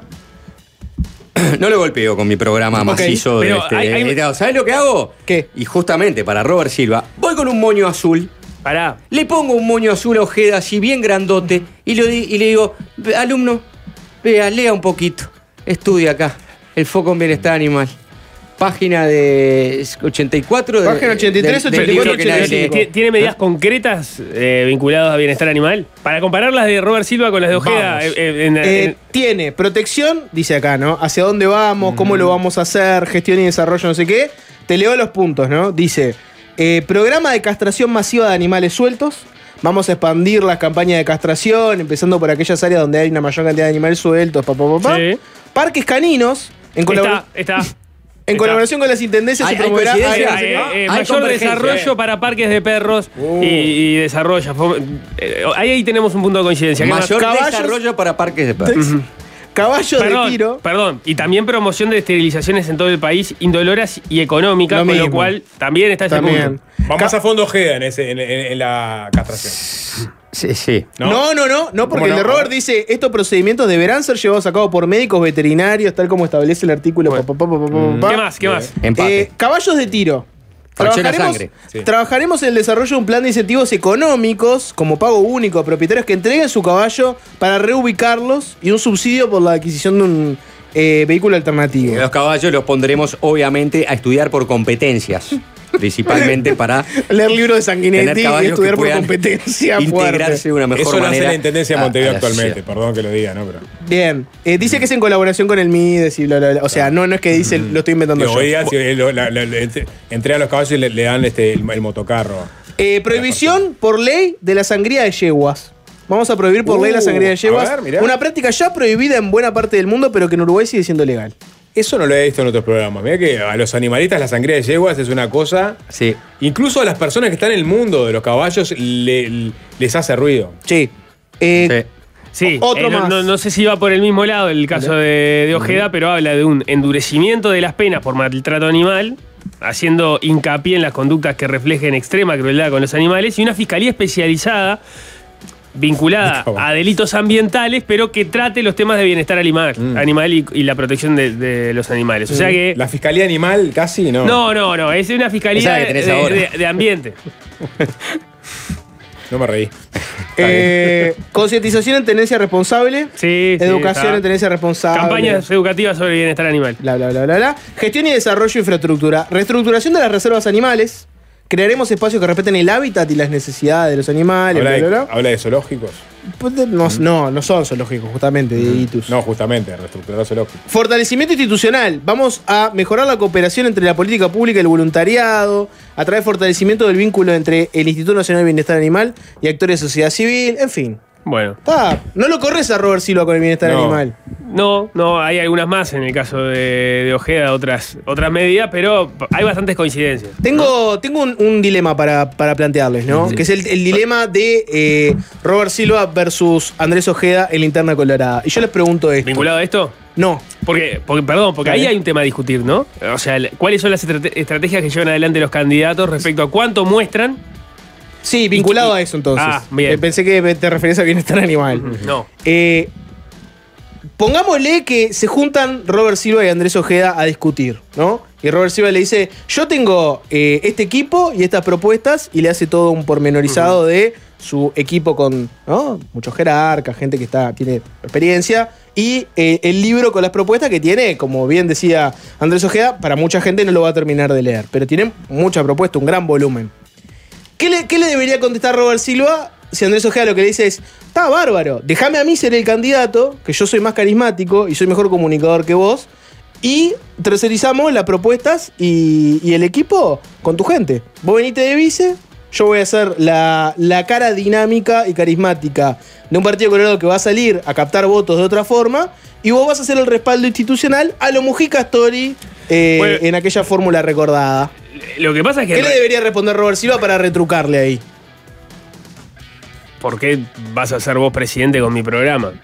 no lo golpeo con mi programa macizo. ¿Sabes lo que hago? ¿Qué? Y justamente para Robert Silva, voy con un moño azul. Pará. Le pongo un moño azul a Ojeda, así bien grandote, y le digo, alumno, vea, lea un poquito. Estudia acá. El foco en bienestar animal. Página de 84. Página 83, 84, 85. ¿Tiene medidas concretas vinculadas a bienestar animal? Para comparar las de Robert Silva con las de Ojeda. Tiene protección, dice acá, ¿no? Hacia dónde vamos, cómo lo vamos a hacer, gestión y desarrollo, no sé qué. Te leo los puntos, ¿no? Dice, programa de castración masiva de animales sueltos. Vamos a expandir las campañas de castración, empezando por aquellas áreas donde hay una mayor cantidad de animales sueltos. Sí. Parques caninos. En colaboración con las intendencias se promoverá mayor desarrollo para parques de perros y desarrollo. Ahí tenemos un punto de coincidencia. Mayor desarrollo para parques de perros. Caballos de tiro. Perdón. Y también promoción de esterilizaciones en todo el país, indoloras y económicas, con lo cual también está ese punto. Vamos a fondo Ojeda en la castración. Sí. No, porque el de Robert dice, estos procedimientos deberán ser llevados a cabo por médicos veterinarios, tal como establece el artículo. ¿Qué más? Caballos de tiro. Trabajaremos en el desarrollo de un plan de incentivos económicos como pago único a propietarios que entreguen su caballo para reubicarlos y un subsidio por la adquisición de un vehículo alternativo. Los caballos los pondremos obviamente a estudiar por competencias. Principalmente para leer libros de Sanguinetti y estudiar por competencia. Integrarse de una mejor manera. Eso lo hace la Intendencia de Montevideo actualmente, perdón que lo diga, ¿no? Pero... Bien, dice que es en colaboración con el MIDES y bla, bla, bla. O sea, no es que dice, lo estoy inventando yo. Entrega a los caballos y le dan el motocarro. Prohibición por ley de la sangría de yeguas. Vamos a prohibir por ley la sangría de yeguas. Una práctica ya prohibida en buena parte del mundo, pero que en Uruguay sigue siendo legal. Eso no lo he visto en otros programas. Mirá que a los animalistas la sangría de yeguas es una cosa... Sí. Incluso a las personas que están en el mundo de los caballos les hace ruido. Sí. Sí, no sé si va por el mismo lado el caso de Ojeda, pero habla de un endurecimiento de las penas por maltrato animal, haciendo hincapié en las conductas que reflejen extrema crueldad con los animales, y una fiscalía especializada vinculada a delitos ambientales, pero que trate los temas de bienestar animal y la protección de los animales. O sea que... ¿La fiscalía animal casi? No. Es una fiscalía de ambiente. No me reí. Concientización en tenencia responsable. Sí. Educación en tenencia responsable. Campañas educativas sobre bienestar animal. Bla. Gestión y desarrollo de infraestructura. Reestructuración de las reservas animales. Crearemos espacios que respeten el hábitat y las necesidades de los animales. Habla de zoológicos. No son zoológicos, justamente, Dieguitus. No, justamente, reestructurar zoológicos. Fortalecimiento institucional. Vamos a mejorar la cooperación entre la política pública y el voluntariado, a través de fortalecimiento del vínculo entre el Instituto Nacional de Bienestar Animal y actores de sociedad civil, en fin. Bueno. No lo corres a Robert Silva con el bienestar animal. No, hay algunas más en el caso de Ojeda, otras medidas, pero hay bastantes coincidencias. Tengo un dilema para plantearles, ¿no? Sí. Que es el dilema de Robert Silva versus Andrés Ojeda en Linterna Colorada. Y yo les pregunto esto. ¿Vinculado a esto? No. Porque ahí hay un tema a discutir, ¿no? O sea, ¿cuáles son las estrategias que llevan adelante los candidatos respecto a cuánto muestran? Sí, vinculado a eso entonces. Bien. Pensé que te referías a bienestar animal. No. Pongámosle que se juntan Robert Silva y Andrés Ojeda a discutir, ¿no? Y Robert Silva le dice, yo tengo este equipo y estas propuestas, y le hace todo un pormenorizado de su equipo con, ¿no?, muchos jerarcas, gente que tiene experiencia, y el libro con las propuestas que tiene, como bien decía Andrés Ojeda, para mucha gente no lo va a terminar de leer, pero tiene mucha propuesta, un gran volumen. ¿Qué le debería contestar Robert Silva si Andrés Ojeda lo que le dice es, está bárbaro, déjame a mí ser el candidato, que yo soy más carismático y soy mejor comunicador que vos, y tercerizamos las propuestas y el equipo con tu gente? Vos venite de vice, yo voy a ser la cara dinámica y carismática de un partido colorado que va a salir a captar votos de otra forma, y vos vas a hacer el respaldo institucional a lo Mujica Story en aquella fórmula recordada. Lo que pasa es que... ¿Qué le debería responder Robert Silva para retrucarle ahí? ¿Por qué vas a ser vos presidente con mi programa?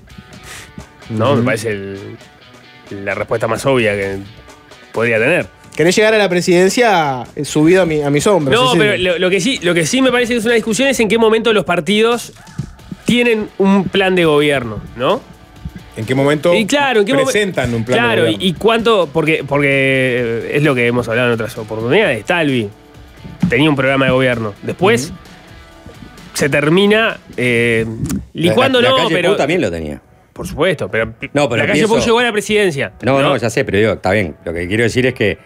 No, me parece la respuesta más obvia que podría tener. ¿Querés llegar a la presidencia subido a mis hombros? No, pero lo que sí me parece que es una discusión es en qué momento los partidos tienen un plan de gobierno, ¿no? ¿En qué momento presentan un plan de gobierno? Y cuánto, porque es lo que hemos hablado en otras oportunidades. Talvi tenía un programa de gobierno. Después se termina licuando, la calle pero Pou también lo tenía. Por supuesto, pero la calle Pou llegó a la presidencia. No, ya sé, pero digo, está bien. Lo que quiero decir es que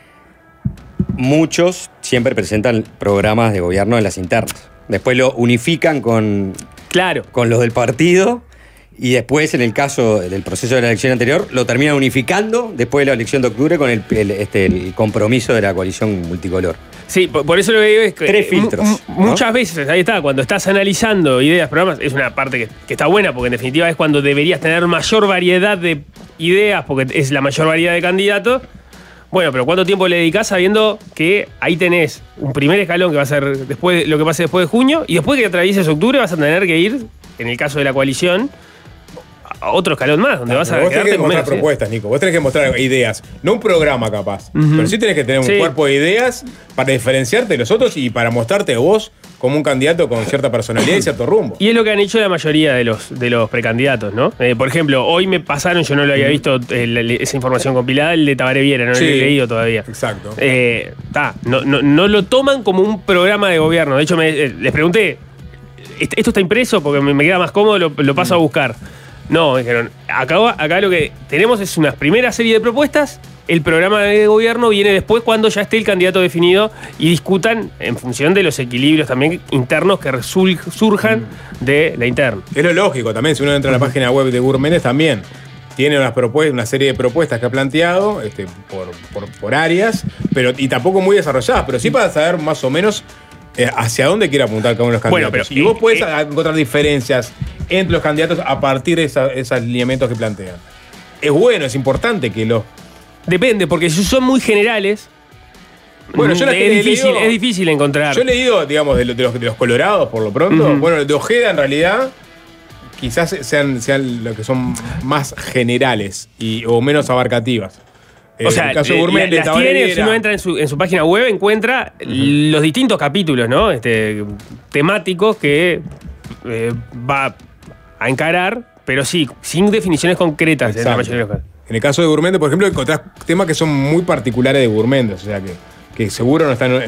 muchos siempre presentan programas de gobierno en las internas. Después lo unifican con los del partido. Y después, en el caso del proceso de la elección anterior, lo terminan unificando después de la elección de octubre con el compromiso de la coalición multicolor. Sí, por eso lo que digo es que... 3 filtros. Muchas veces, ahí está, cuando estás analizando ideas, programas, es una parte que está buena, porque en definitiva es cuando deberías tener mayor variedad de ideas, porque es la mayor variedad de candidatos. Bueno, pero ¿cuánto tiempo le dedicás sabiendo que ahí tenés un primer escalón que va a ser lo que pase después de junio, y después que atravieses octubre vas a tener que ir, en el caso de la coalición, a otro escalón más, donde vas a vos tenés que mostrar propuestas, Nico. Vos tenés que mostrar ideas. No un programa, capaz. Pero sí tenés que tener un cuerpo de ideas para diferenciarte de los otros y para mostrarte vos como un candidato con cierta personalidad y cierto rumbo. Y es lo que han hecho la mayoría de los precandidatos, ¿no? Por ejemplo, hoy me pasaron, yo no lo había visto esa información compilada, el de Tabaré Viera, no lo he leído todavía. Exacto. No lo toman como un programa de gobierno. De hecho, les pregunté, ¿esto está impreso? Porque me queda más cómodo, lo paso a buscar. No, dijeron, acá lo que tenemos es una primera serie de propuestas, el programa de gobierno viene después cuando ya esté el candidato definido y discutan en función de los equilibrios también internos que surjan de la interna. Es lo lógico también, si uno entra a la página web de Gurméndez también tiene una serie de propuestas que ha planteado por áreas, y tampoco muy desarrolladas, pero sí para saber más o menos hacia dónde quiere apuntar cada uno de los candidatos. Bueno, pero, y vos podés encontrar diferencias entre los candidatos a partir de esos lineamientos que plantean. Es bueno, es importante que los... Depende, porque si son muy generales, bueno, yo es difícil encontrar. Yo he leído, digamos, de los colorados por lo pronto. Bueno, de Ojeda en realidad quizás sean lo que son más generales o menos abarcativas. O sea, las tiene, si uno entra en su página web, encuentra los distintos capítulos, ¿no? Temáticos que va a encarar, pero sí, sin definiciones concretas en la mayoría de los casos. En el caso de Gurméndez, por ejemplo, encontrás temas que son muy particulares de Gurméndez, o sea que seguro no están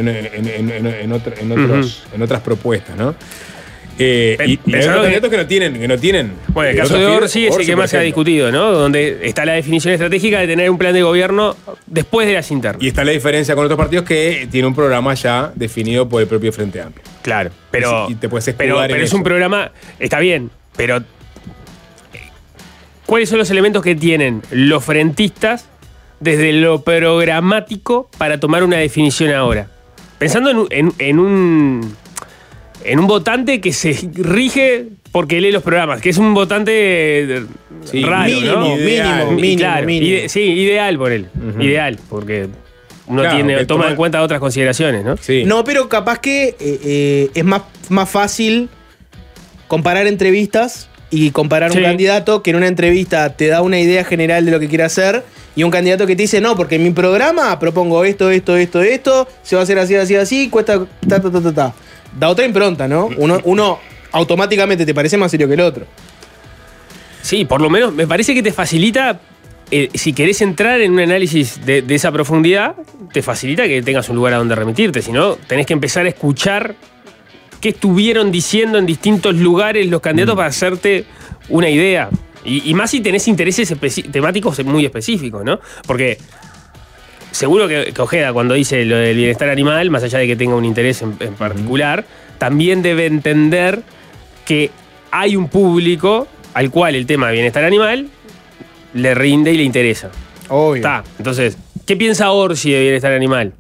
en otras propuestas, ¿no? Y hay candidatos que no tienen. Bueno, el caso de Orsi es el que más se ha discutido, ¿no? Donde está la definición estratégica de tener un plan de gobierno después de las internas. Y está la diferencia con otros partidos que tiene un programa ya definido por el propio Frente Amplio. Claro, pero y te puedes escudar pero es un programa, está bien, Pero, ¿cuáles son los elementos que tienen los frentistas desde lo programático para tomar una definición ahora? Pensando en un votante que se rige porque lee los programas, que es un votante raro, ¿no? Mínimo. Sí, ideal por él. Ideal, porque uno toma en cuenta otras consideraciones, ¿no? Sí. No, pero capaz que es más fácil comparar entrevistas y comparar un candidato que en una entrevista te da una idea general de lo que quiere hacer y un candidato que te dice, no, porque en mi programa propongo esto, se va a hacer así, cuesta ta. Da otra impronta, ¿no? Uno automáticamente te parece más serio que el otro. Sí, por lo menos me parece que te facilita, si querés entrar en un análisis de esa profundidad, te facilita que tengas un lugar a donde remitirte. Si no, tenés que empezar a escuchar qué estuvieron diciendo en distintos lugares los candidatos para hacerte una idea. Y más si tenés intereses temáticos muy específicos, ¿no? Porque seguro que Ojeda, cuando dice lo del bienestar animal, más allá de que tenga un interés en particular, también debe entender que hay un público al cual el tema de bienestar animal le rinde y le interesa. Obvio. Entonces, ¿qué piensa Orsi de bienestar animal?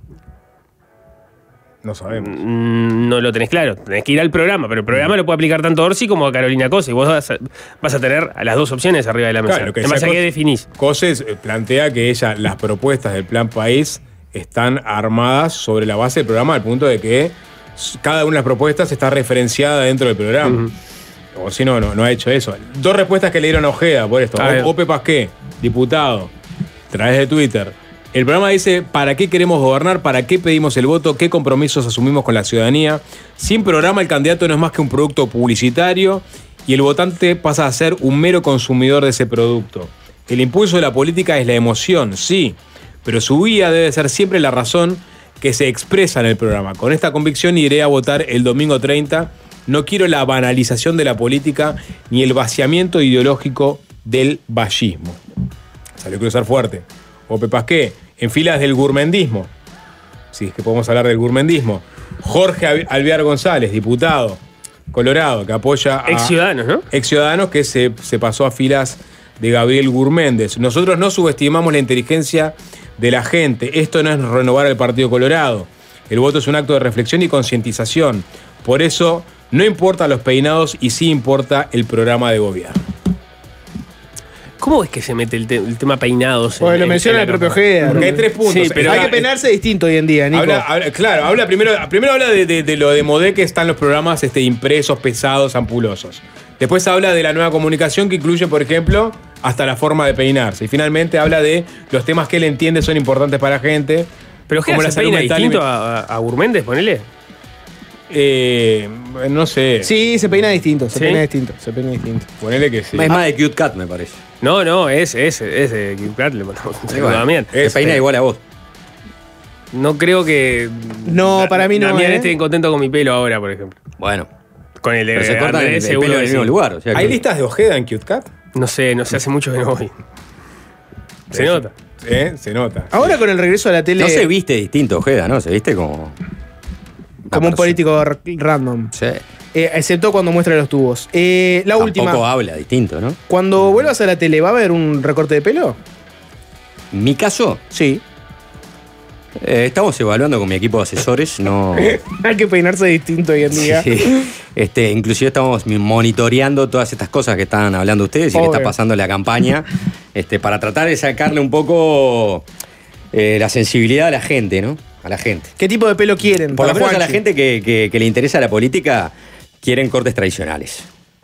No sabemos. No lo tenés claro. Tenés que ir al programa, pero el programa lo puede aplicar tanto a Orsi como a Carolina Cose. Y vos vas a tener a las dos opciones arriba de la mesa. Claro, además, ¿a qué definís? Cose plantea que las propuestas del Plan País están armadas sobre la base del programa al punto de que cada una de las propuestas está referenciada dentro del programa. O si no ha hecho eso. Dos respuestas que le dieron a Ojeda por esto. Ope Pasqué, diputado, a través de Twitter. El programa dice, ¿para qué queremos gobernar? ¿Para qué pedimos el voto? ¿Qué compromisos asumimos con la ciudadanía? Sin programa, el candidato no es más que un producto publicitario y el votante pasa a ser un mero consumidor de ese producto. El impulso de la política es la emoción, sí, pero su guía debe ser siempre la razón que se expresa en el programa. Con esta convicción iré a votar el domingo 30. No quiero la banalización de la política ni el vaciamiento ideológico del vallismo. Salió a cruzar fuerte. Ope Pasqué, en filas del gurmendismo. Sí, es que podemos hablar del gurmendismo. Jorge Alvear González, diputado colorado, que apoya a... Ex Ciudadanos, ¿no? Ex Ciudadanos, que se pasó a filas de Gabriel Gurméndez. Nosotros no subestimamos la inteligencia de la gente. Esto no es renovar al Partido Colorado. El voto es un acto de reflexión y concientización. Por eso no importa los peinados y sí importa el programa de gobierno. ¿Cómo es que se mete el tema peinados? Pues lo menciona el propio Ojeda. Porque hay 3 puntos. Sí, pero hay que peinarse distinto hoy en día, Nico. Habla primero habla de lo de modé que están los programas impresos, pesados, ampulosos. Después habla de la nueva comunicación que incluye, por ejemplo, hasta la forma de peinarse. Y finalmente habla de los temas que él entiende son importantes para la gente. Pero ¿cómo se peina distinto a Gurméndez, ponele? No sé. Sí, se peina distinto, se peina distinto. Ponele que sí. Es más de Cute Cat, me parece. No, es de Cute Cat. También. Se peina igual a vos. No creo que... No, para mí no. Damián esté contento con mi pelo ahora, por ejemplo. Bueno. Con el pero se corta el seguro pelo en el mismo lugar. O sea ¿Hay listas de Ojeda en Cute Cat? No sé, hace mucho que no voy. Se nota. Se nota. Ahora con el regreso a la tele... No se viste distinto, Ojeda, ¿no? Se viste como un político random. Sí. Excepto cuando muestra los tubos. La última. Tampoco habla distinto, ¿no? Cuando vuelvas a la tele, ¿va a haber un recorte de pelo? ¿Mi caso? Sí. Estamos evaluando con mi equipo de asesores, no... Hay que peinarse distinto hoy en día. Sí. Inclusive estamos monitoreando todas estas cosas que están hablando ustedes y que está pasando en la campaña, para tratar de sacarle un poco la sensibilidad a la gente, ¿no? A la gente. ¿Qué tipo de pelo quieren? Por lo menos a la gente que le interesa la política, quieren cortes tradicionales.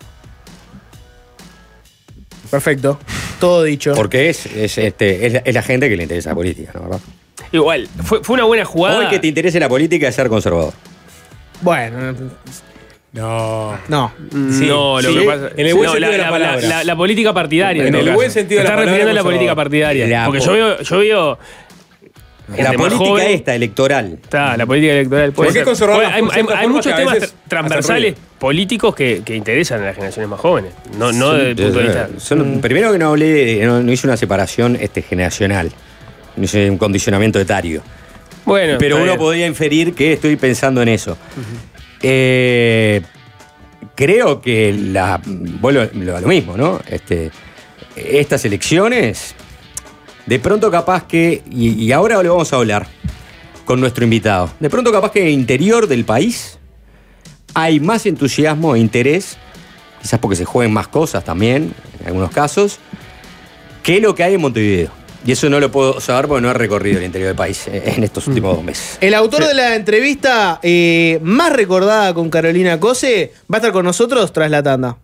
Perfecto. Todo dicho. Porque es la gente que le interesa la política, ¿no? ¿Verdad? Igual, fue una buena jugada. Hoy que te interese la política es ser conservador. Bueno. No. Sí, no, lo que pasa... En el buen sentido de la palabra. La política partidaria. En el buen sentido de la palabra. Está refiriendo a la política partidaria. Porque yo veo la política electoral. Está, la política electoral. ¿Por qué conservador? Hay muchos temas transversales políticos que interesan a las generaciones más jóvenes. No desde el punto de vista. Primero que no hice una separación generacional. No hice un condicionamiento etario. Bueno, pero uno podría inferir que estoy pensando en eso. creo que vuelvo a lo mismo, ¿no? Estas elecciones, de pronto capaz que, y ahora lo vamos a hablar con nuestro invitado, de pronto capaz que en el interior del país hay más entusiasmo e interés, quizás porque se jueguen más cosas también, en algunos casos, que lo que hay en Montevideo. Y eso no lo puedo saber porque no he recorrido el interior del país en estos últimos 2 meses. El autor de la entrevista más recordada con Carolina Cose va a estar con nosotros tras la tanda.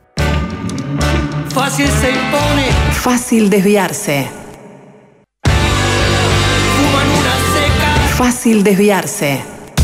Fácil se impone. Fácil desviarse. Fuman una seca. Fácil desviarse.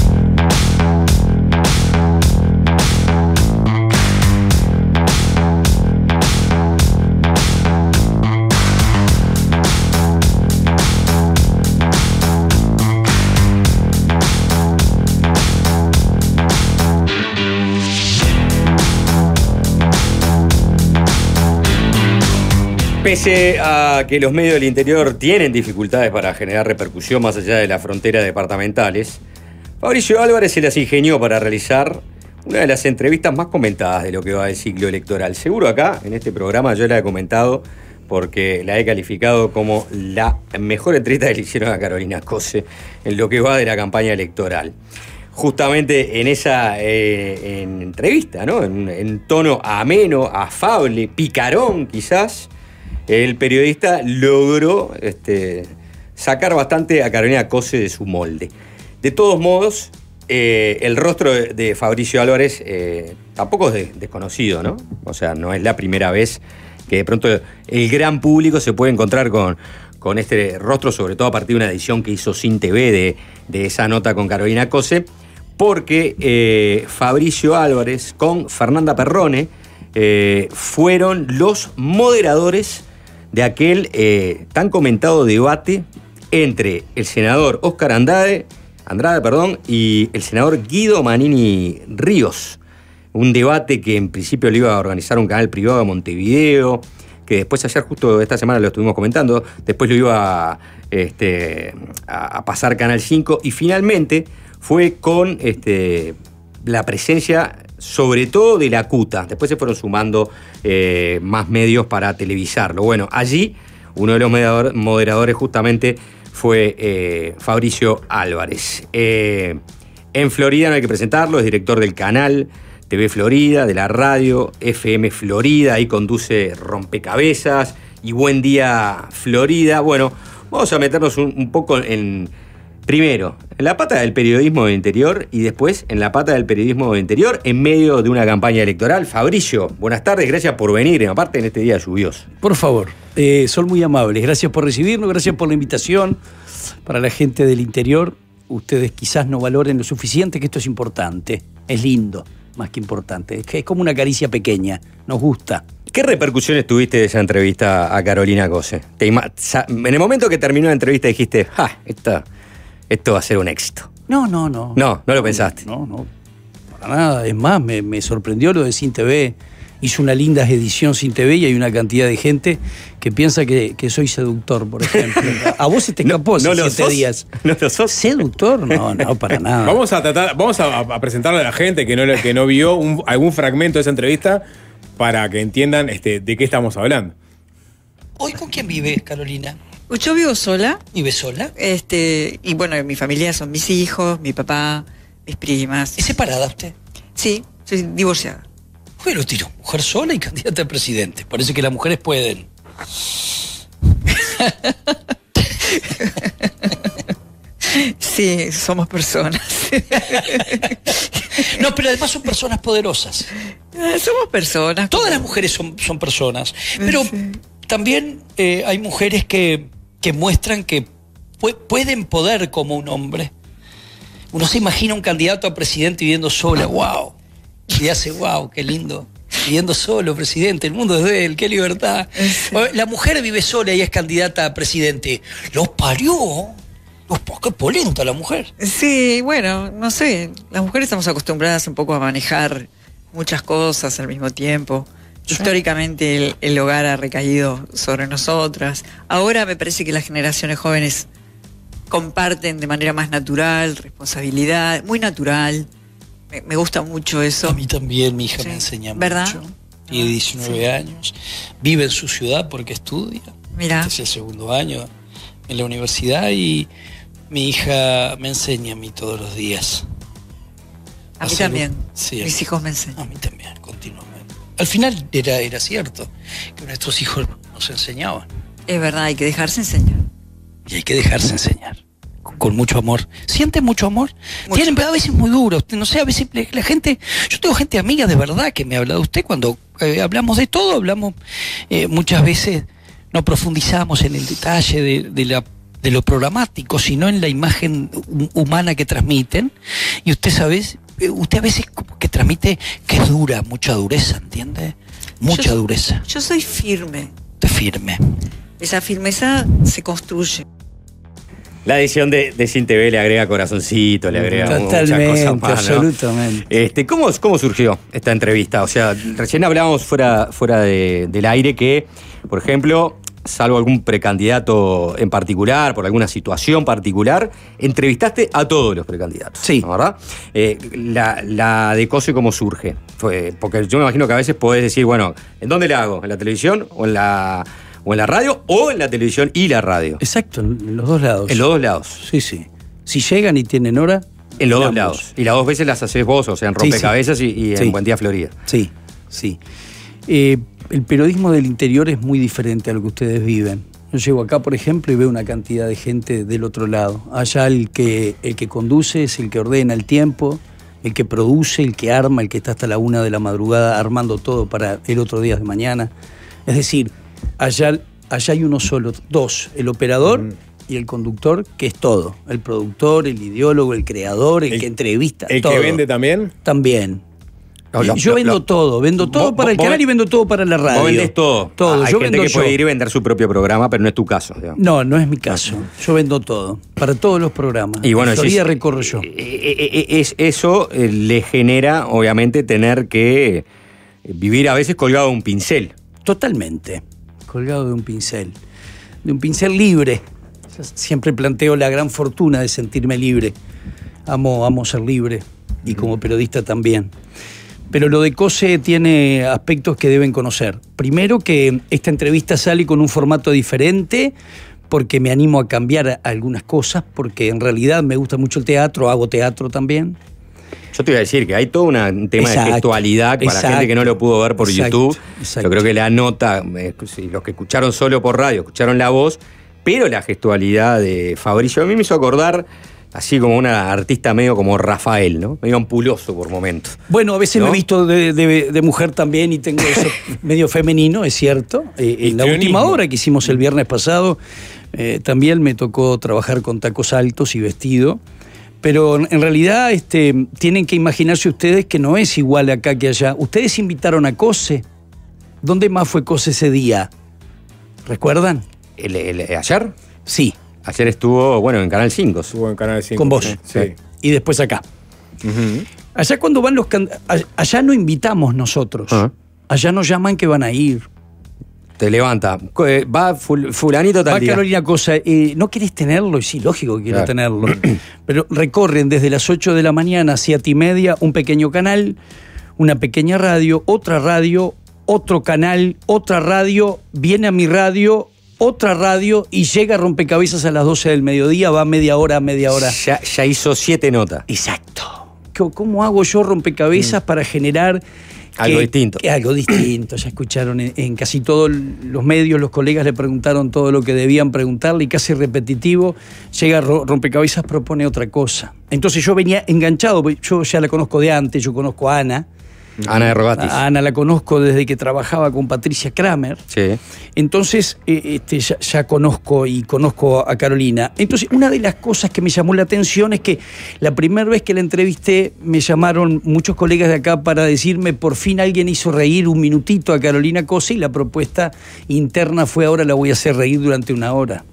Pese a que los medios del interior tienen dificultades para generar repercusión más allá de las fronteras departamentales, Fabricio Álvarez se las ingenió para realizar una de las entrevistas más comentadas de lo que va del ciclo electoral. Seguro acá, en este programa, yo la he comentado porque la he calificado como la mejor entrevista que le hicieron a Carolina Cose en lo que va de la campaña electoral. Justamente en esa entrevista, ¿no? En tono ameno, afable, picarón quizás, el periodista logró sacar bastante a Carolina Cose de su molde. De todos modos, el rostro de Fabricio Álvarez tampoco es desconocido, ¿no? O sea, no es la primera vez que de pronto el gran público se puede encontrar con este rostro, sobre todo a partir de una edición que hizo Sin TV de esa nota con Carolina Cose, porque Fabricio Álvarez con Fernanda Perrone fueron los moderadores de aquel tan comentado debate entre el senador Óscar Andrade, y el senador Guido Manini Ríos. Un debate que en principio lo iba a organizar un canal privado de Montevideo, que después ayer, justo esta semana lo estuvimos comentando, después lo iba a pasar Canal 5, y finalmente fue con la presencia sobre todo de la CUTA. Después se fueron sumando más medios para televisarlo. Bueno, allí uno de los moderadores justamente fue Fabricio Álvarez. En Florida no hay que presentarlo, es director del canal TV Florida, de la radio FM Florida, ahí conduce Rompecabezas y Buen Día Florida. Bueno, vamos a meternos un poco primero, en la pata del periodismo del interior y después en la pata del periodismo del interior en medio de una campaña electoral. Fabricio, buenas tardes, gracias por venir, aparte en este día lluvioso. Por favor, son muy amables, gracias por recibirnos, gracias por la invitación. Para la gente del interior, ustedes quizás no valoren lo suficiente que esto es importante, es lindo, más que importante, es como una caricia pequeña, nos gusta. ¿Qué repercusiones tuviste de esa entrevista a Carolina Cose? En el momento que terminó la entrevista dijiste, esto va a ser un éxito. No. No lo pensaste. No, para nada. Es más, me sorprendió lo de Sin TV. Hizo una linda edición Sin TV y hay una cantidad de gente que piensa que soy seductor, por ejemplo. A vos se te escapó hace 7 días. ¿No lo sos? ¿Seductor? No, para nada. Vamos a presentarle a la gente que no vio algún fragmento de esa entrevista para que entiendan de qué estamos hablando. ¿Hoy con quién vives, Carolina? Yo vivo sola. ¿Vives sola? Y bueno, mi familia son mis hijos, mi papá, mis primas. ¿Es separada usted? Sí, soy divorciada. Bueno, tiro, mujer sola y candidata a presidente. Parece que las mujeres pueden. Sí, somos personas. No, pero además son personas poderosas. Somos personas. Todas las mujeres son personas. Pero también hay mujeres que muestran que pueden poder como un hombre. Uno se imagina un candidato a presidente viviendo sola, wow. Y hace, wow, qué lindo. Viviendo solo, presidente, el mundo es de él, qué libertad. La mujer vive sola y es candidata a presidente. Los parió. Qué polenta la mujer. Sí, bueno, no sé. Las mujeres estamos acostumbradas un poco a manejar muchas cosas al mismo tiempo. Sí. Históricamente el hogar ha recaído sobre nosotras. Ahora me parece que las generaciones jóvenes comparten de manera más natural, responsabilidad, muy natural. Me gusta mucho eso. A mí también, mi hija me enseña ¿verdad? mucho. Tiene 19 años, vive en su ciudad porque estudia. Mira. Este es el 2º año en la universidad y mi hija me enseña a mí todos los días. A mí también. Sí, mis hijos me enseñan. A mí también, continuamente. Al final era cierto que nuestros hijos nos enseñaban. Es verdad, hay que dejarse enseñar. Y hay que dejarse enseñar. Con mucho amor. ¿Sienten mucho amor? Tienen, pero a veces muy duro. No sé, a veces la gente... Yo tengo gente amiga de verdad que me habla de usted cuando hablamos de todo, hablamos muchas veces, no profundizamos en el detalle de lo programático, sino en la imagen humana que transmiten. Y usted a veces como que transmite que es dura, mucha dureza, ¿entiende? Mucha dureza. Yo soy firme. Usted es firme. Esa firmeza se construye. La edición de Sin TV le agrega corazoncito, le agrega totalmente, muchas cosas más, ¿no? Absolutamente. ¿Cómo surgió esta entrevista? O sea, recién hablábamos fuera del aire que, por ejemplo, salvo algún precandidato en particular, por alguna situación particular, entrevistaste a todos los precandidatos. Sí. ¿No, verdad? La de COSE, ¿cómo surge? Porque yo me imagino que a veces podés decir, bueno, ¿en dónde la hago? ¿En la televisión o en la radio o en la televisión y la radio? Exacto, en los dos lados. En los dos lados. Sí, sí. Si llegan y tienen hora. En los dos lados. Y las dos veces las haces vos, o sea, en Rompecabezas y en Buen Día Florida. Sí, sí. El periodismo del interior es muy diferente a lo que ustedes viven. Yo llego acá, por ejemplo, y veo una cantidad de gente del otro lado. Allá el que conduce es el que ordena el tiempo, el que produce, el que arma, el que está hasta la 1 de la madrugada armando todo para el otro día de mañana. Es decir, allá hay uno solo, dos, el operador y el conductor, que es todo. El productor, el ideólogo, el creador, el que entrevista. ¿El todo. que vende también? También. Yo vendo todo para el canal y vendo todo para la radio. Vos vendés todo. Hay gente que puede ir y vender su propio programa, pero no es tu caso. Digamos. No es mi caso. Yo vendo todo, para todos los programas. Y bueno, Florida recorro yo. Eso le genera, obviamente, tener que vivir a veces colgado de un pincel. Totalmente. Colgado de un pincel. De un pincel libre. Yo siempre planteo la gran fortuna de sentirme libre. Amo ser libre. Y como periodista también. Pero lo de COSE tiene aspectos que deben conocer. Primero, que esta entrevista sale con un formato diferente, porque me animo a cambiar algunas cosas, porque en realidad me gusta mucho el teatro, hago teatro también. Yo te iba a decir que hay todo un tema de gestualidad para gente que no lo pudo ver por YouTube. Yo creo que la nota, si los que escucharon solo por radio, escucharon la voz, pero la gestualidad de Fabricio a mí me hizo acordar así como una artista medio como Rafael, ¿no? Medio ampuloso por momentos. Bueno, a veces ¿no? me he visto de mujer también y tengo eso medio femenino, es cierto. En la última obra que hicimos el viernes pasado, también me tocó trabajar con tacos altos y vestido. Pero en realidad tienen que imaginarse ustedes que no es igual acá que allá. Ustedes invitaron a COSE. ¿Dónde más fue COSE ese día? ¿Recuerdan? ¿Ayer? Sí. Ayer estuvo, en Canal 5. Estuvo en Canal 5. Con vos. Sí. Y después acá. Allá cuando van allá no invitamos nosotros. Allá nos llaman que van a ir. Te levanta. Va fulanito tal día. Va Carolina Cosa. ¿No querés tenerlo? Y sí, lógico que quiero tenerlo. Pero recorren desde las 8 de la mañana a 7:30 un pequeño canal, una pequeña radio, otro canal, otra radio, viene a mi radio, otra radio y llega a Rompecabezas a las 12 del mediodía, va media hora. Ya hizo 7 notas. Exacto. ¿Cómo hago yo Rompecabezas para generar algo distinto? Algo distinto. Ya escucharon en casi todos los medios, los colegas le preguntaron todo lo que debían preguntarle y casi repetitivo. Llega Rompecabezas, propone otra cosa. Entonces yo venía enganchado, yo ya la conozco de antes, yo conozco a Ana. Ana de Rogatis. A Ana la conozco desde que trabajaba con Patricia Kramer. Sí. Entonces, ya conozco a Carolina. Entonces, una de las cosas que me llamó la atención es que la primera vez que la entrevisté, me llamaron muchos colegas de acá para decirme, por fin alguien hizo reír un minutito a Carolina Cosa, y la propuesta interna fue, ahora la voy a hacer reír durante 1 hora.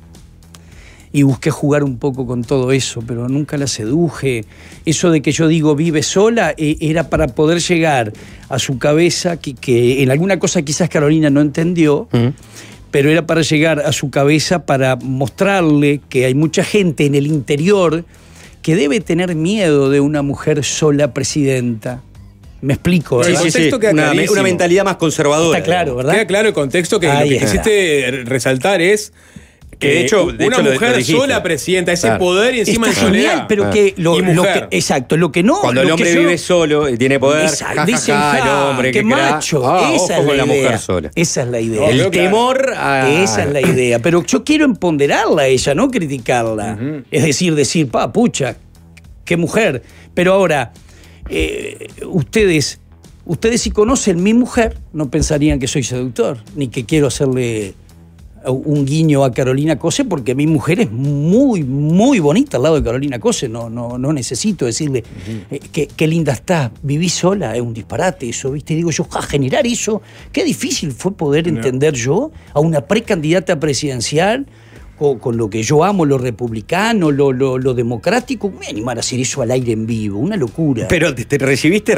Y busqué jugar un poco con todo eso, pero nunca la seduje. Eso de que yo digo vive sola, era para poder llegar a su cabeza, que en alguna cosa quizás Carolina no entendió, pero era para llegar a su cabeza para mostrarle que hay mucha gente en el interior que debe tener miedo de una mujer sola presidenta. Me explico, ¿verdad? Sí. Una mentalidad más conservadora. Está claro, ¿verdad? Queda claro el contexto que lo que quisiste resaltar es que de hecho una mujer sola presidenta, ese poder y encima está en soledad. Genial, pero que exacto, lo que no. Cuando el hombre vive solo y tiene poder, dicen, el hombre qué macho. Esa es la mujer sola. Esa es la idea. El temor a... Esa es la idea. Pero yo quiero empoderarla a ella, no criticarla. Es decir, pucha, qué mujer. Pero ahora, ustedes si conocen mi mujer, no pensarían que soy seductor, ni que quiero hacerle un guiño a Carolina Cose, porque mi mujer es muy, muy bonita al lado de Carolina Cose. No necesito decirle qué linda estás, vivís sola, es un disparate eso, ¿viste? Digo yo, generar eso, qué difícil fue poder entender yo a una precandidata presidencial con lo que yo amo, lo republicano, lo democrático, me animar a hacer eso al aire en vivo, una locura. Pero recibiste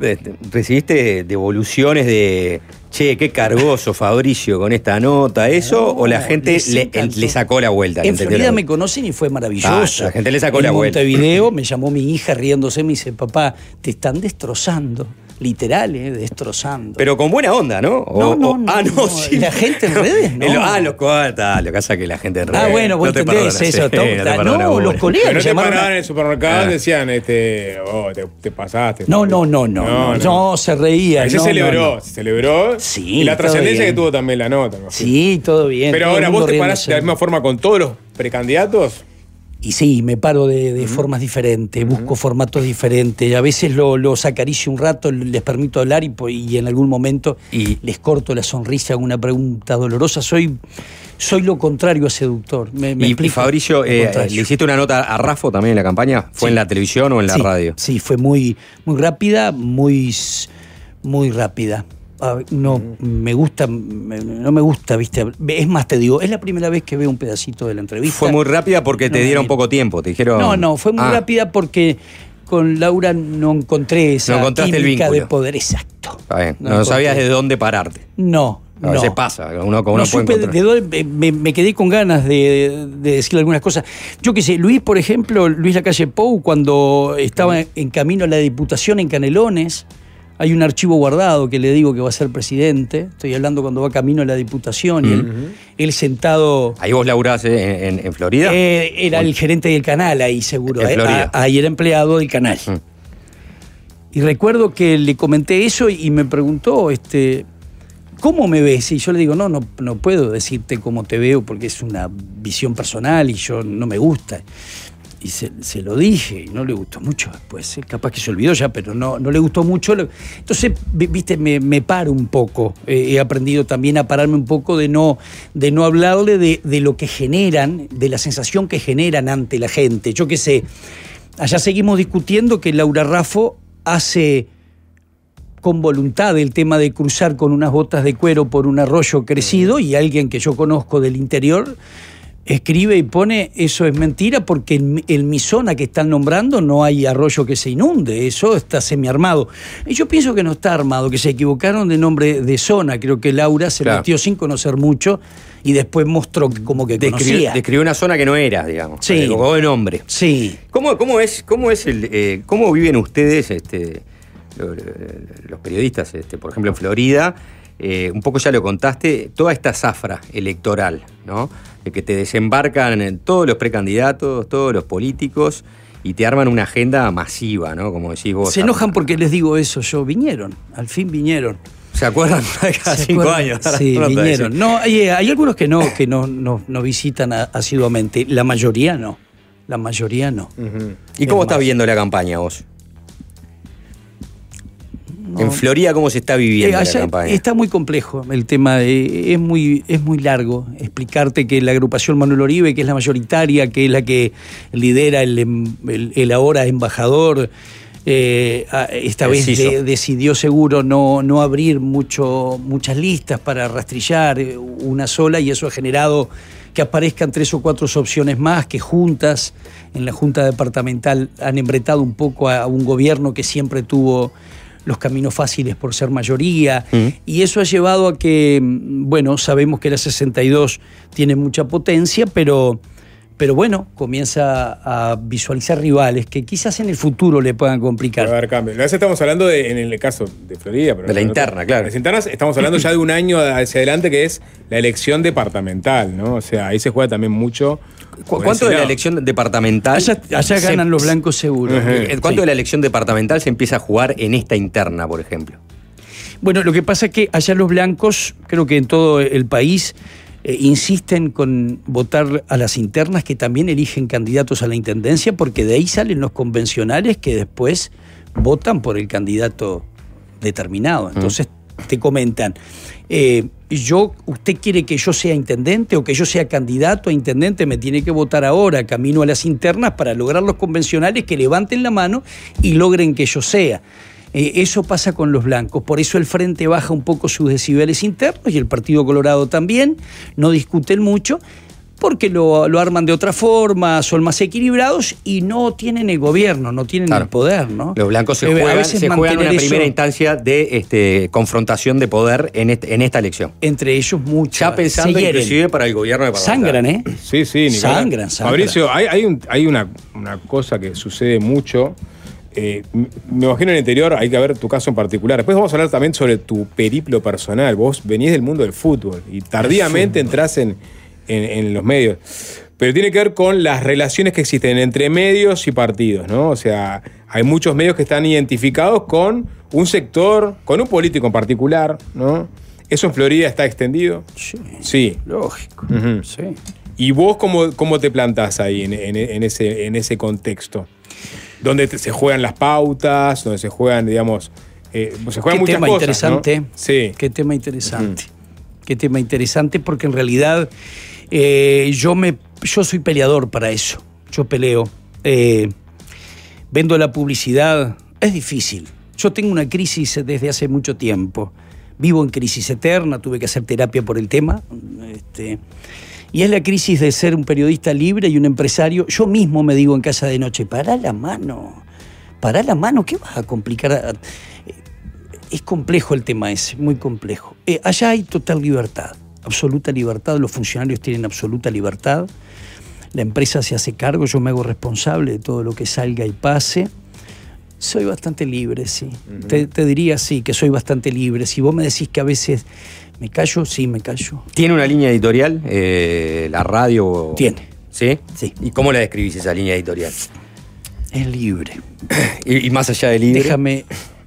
devoluciones de, che, qué cargoso Fabricio con esta nota, eso, o la gente le sacó la vuelta. En Florida me conocen y fue maravilloso. La gente le sacó la vuelta. En Montevideo me llamó mi hija riéndose, me dice, papá, te están destrozando. Literal, destrozando. Pero con buena onda, ¿no? Sí. La gente en redes, ¿no? Los corta, lo que pasa que la gente en redes. Bueno, vos entendés eso. Los colegas. Pero no te paraban en el supermercado, decían, te pasaste. No, se reía. Se celebró. Sí. Y la trascendencia que tuvo también la nota. Sí, todo bien. Pero ahora, ¿vos te parás de la misma forma con todos los precandidatos? Y sí, me paro de formas diferentes, busco formatos diferentes. A veces los acaricio un rato, les permito hablar y en algún momento les corto la sonrisa, hago una pregunta dolorosa. Soy lo contrario a seductor. Y Fabricio, ¿le hiciste una nota a Raffo también en la campaña? ¿Fue en la televisión o en la radio? Sí, fue muy, muy rápida, muy rápida. No me gusta, ¿viste? Es más, te digo, es la primera vez que veo un pedacito de la entrevista. Fue muy rápida porque te dieron poco tiempo, te dijeron. No, fue muy rápida porque con Laura no encontré esa química de poder. Exacto. No sabías de dónde pararte. No. A veces pasa, uno puede encontrar. Me quedé con ganas de decirle algunas cosas. Yo qué sé, Luis Lacalle Pou, cuando estaba en camino a la Diputación en Canelones, hay un archivo guardado que le digo que va a ser presidente. Estoy hablando cuando va camino a la Diputación y él sentado... ¿Ahí vos laburás en Florida? Era el gerente del canal ahí, seguro. Ahí era empleado del canal. Y recuerdo que le comenté eso y me preguntó, ¿cómo me ves? Y yo le digo, no puedo decirte cómo te veo porque es una visión personal y yo no me gusta. Y se lo dije y no le gustó mucho después. Capaz que se olvidó ya, pero no le gustó mucho. Entonces, viste, me paro un poco. He aprendido también a pararme un poco de no hablarle de lo que generan, de la sensación que generan ante la gente. Yo qué sé, allá seguimos discutiendo que Laura Raffo hace con voluntad el tema de cruzar con unas botas de cuero por un arroyo crecido y alguien que yo conozco del interior escribe y pone, eso es mentira porque en mi zona que están nombrando no hay arroyo que se inunde, eso está semiarmado. Y yo pienso que no está armado, que se equivocaron de nombre de zona. Creo que Laura se metió sin conocer mucho y después mostró como que conocía. Describió una zona que no era, digamos. Sí. Se equivocó de nombre. Sí. ¿Cómo viven ustedes, los periodistas, por ejemplo, en Florida? Un poco ya lo contaste, toda esta zafra electoral, ¿no? De que te desembarcan en todos los precandidatos, todos los políticos y te arman una agenda masiva, ¿no? Como decís vos. Se enojan porque les digo eso, al fin vinieron. ¿Se acuerdan? Cada 5 años. Sí, vinieron. No, hay algunos que no visitan asiduamente, la mayoría no. ¿Y cómo estás viendo la campaña vos? En Florida, ¿cómo se está viviendo la campaña? Está muy complejo el tema, es muy largo explicarte que la agrupación Manuel Oribe, que es la mayoritaria, que es la que lidera el ahora embajador, esta vez decidió seguro no abrir muchas listas para rastrillar una sola, y eso ha generado que aparezcan 3 o 4 opciones más, que juntas en la Junta Departamental han embretado un poco a un gobierno que siempre tuvo los caminos fáciles por ser mayoría, y eso ha llevado a que, bueno, sabemos que la 62 tiene mucha potencia, pero Pero bueno, comienza a visualizar rivales que quizás en el futuro le puedan complicar. Va a haber cambio. A veces estamos hablando en el caso de Florida. Pero de la interna, claro. Las internas estamos hablando ya de un año hacia adelante, que es la elección departamental, ¿no? O sea, ahí se juega también mucho. ¿Cuánto de la elección departamental? Allá ganan los blancos seguros. ¿Cuánto de la elección departamental se empieza a jugar en esta interna, por ejemplo? Bueno, lo que pasa es que allá los blancos, creo que en todo el país, insisten con votar a las internas, que también eligen candidatos a la intendencia, porque de ahí salen los convencionales que después votan por el candidato determinado. Entonces te comentan, ¿usted quiere que yo sea intendente o que yo sea candidato a intendente? Me tiene que votar ahora, camino a las internas, para lograr los convencionales que levanten la mano y logren que yo sea. Eso pasa con los blancos, por eso el Frente baja un poco sus decibeles internos y el Partido Colorado también, no discuten mucho, porque lo arman de otra forma, son más equilibrados y no tienen el gobierno, no tienen el poder, ¿no? Los blancos se juegan una primera instancia de confrontación de poder en esta elección. Entre ellos muchos. Ya pensando inclusive para el gobierno de Sangran, ¿eh? Sí, Nicolás. Sangran. Fabricio, hay una cosa que sucede mucho. Me imagino en el interior, hay que ver tu caso en particular. Después vamos a hablar también sobre tu periplo personal. Vos venís del mundo del fútbol y tardíamente entrás en los medios. Pero tiene que ver con las relaciones que existen entre medios y partidos, ¿no? O sea, hay muchos medios que están identificados con un sector, con un político en particular, ¿no? ¿Eso en Florida está extendido? Sí. Lógico. Sí. ¿Y vos cómo te plantás ahí en ese contexto? Donde se juegan las pautas, donde se juegan, digamos, se juegan muchas cosas, interesante, ¿no? Sí. Qué tema interesante. Qué tema interesante, porque en realidad yo soy peleador para eso. Yo peleo. Vendo la publicidad. Es difícil. Yo tengo una crisis desde hace mucho tiempo. Vivo en crisis eterna, tuve que hacer terapia por el tema. Y es la crisis de ser un periodista libre y un empresario. Yo mismo me digo en casa de noche, pará la mano, ¿qué vas a complicar? Es complejo el tema ese, muy complejo. Allá hay total libertad, absoluta libertad, los funcionarios tienen absoluta libertad, la empresa se hace cargo, yo me hago responsable de todo lo que salga y pase. Soy bastante libre, sí. Te diría sí, que soy bastante libre. Si vos me decís que a veces me callo, sí, me callo. ¿Tiene una línea editorial la radio? Tiene. ¿Sí? Sí. ¿Y cómo la describís esa línea editorial? Es libre. ¿Y más allá de libre? Déjame...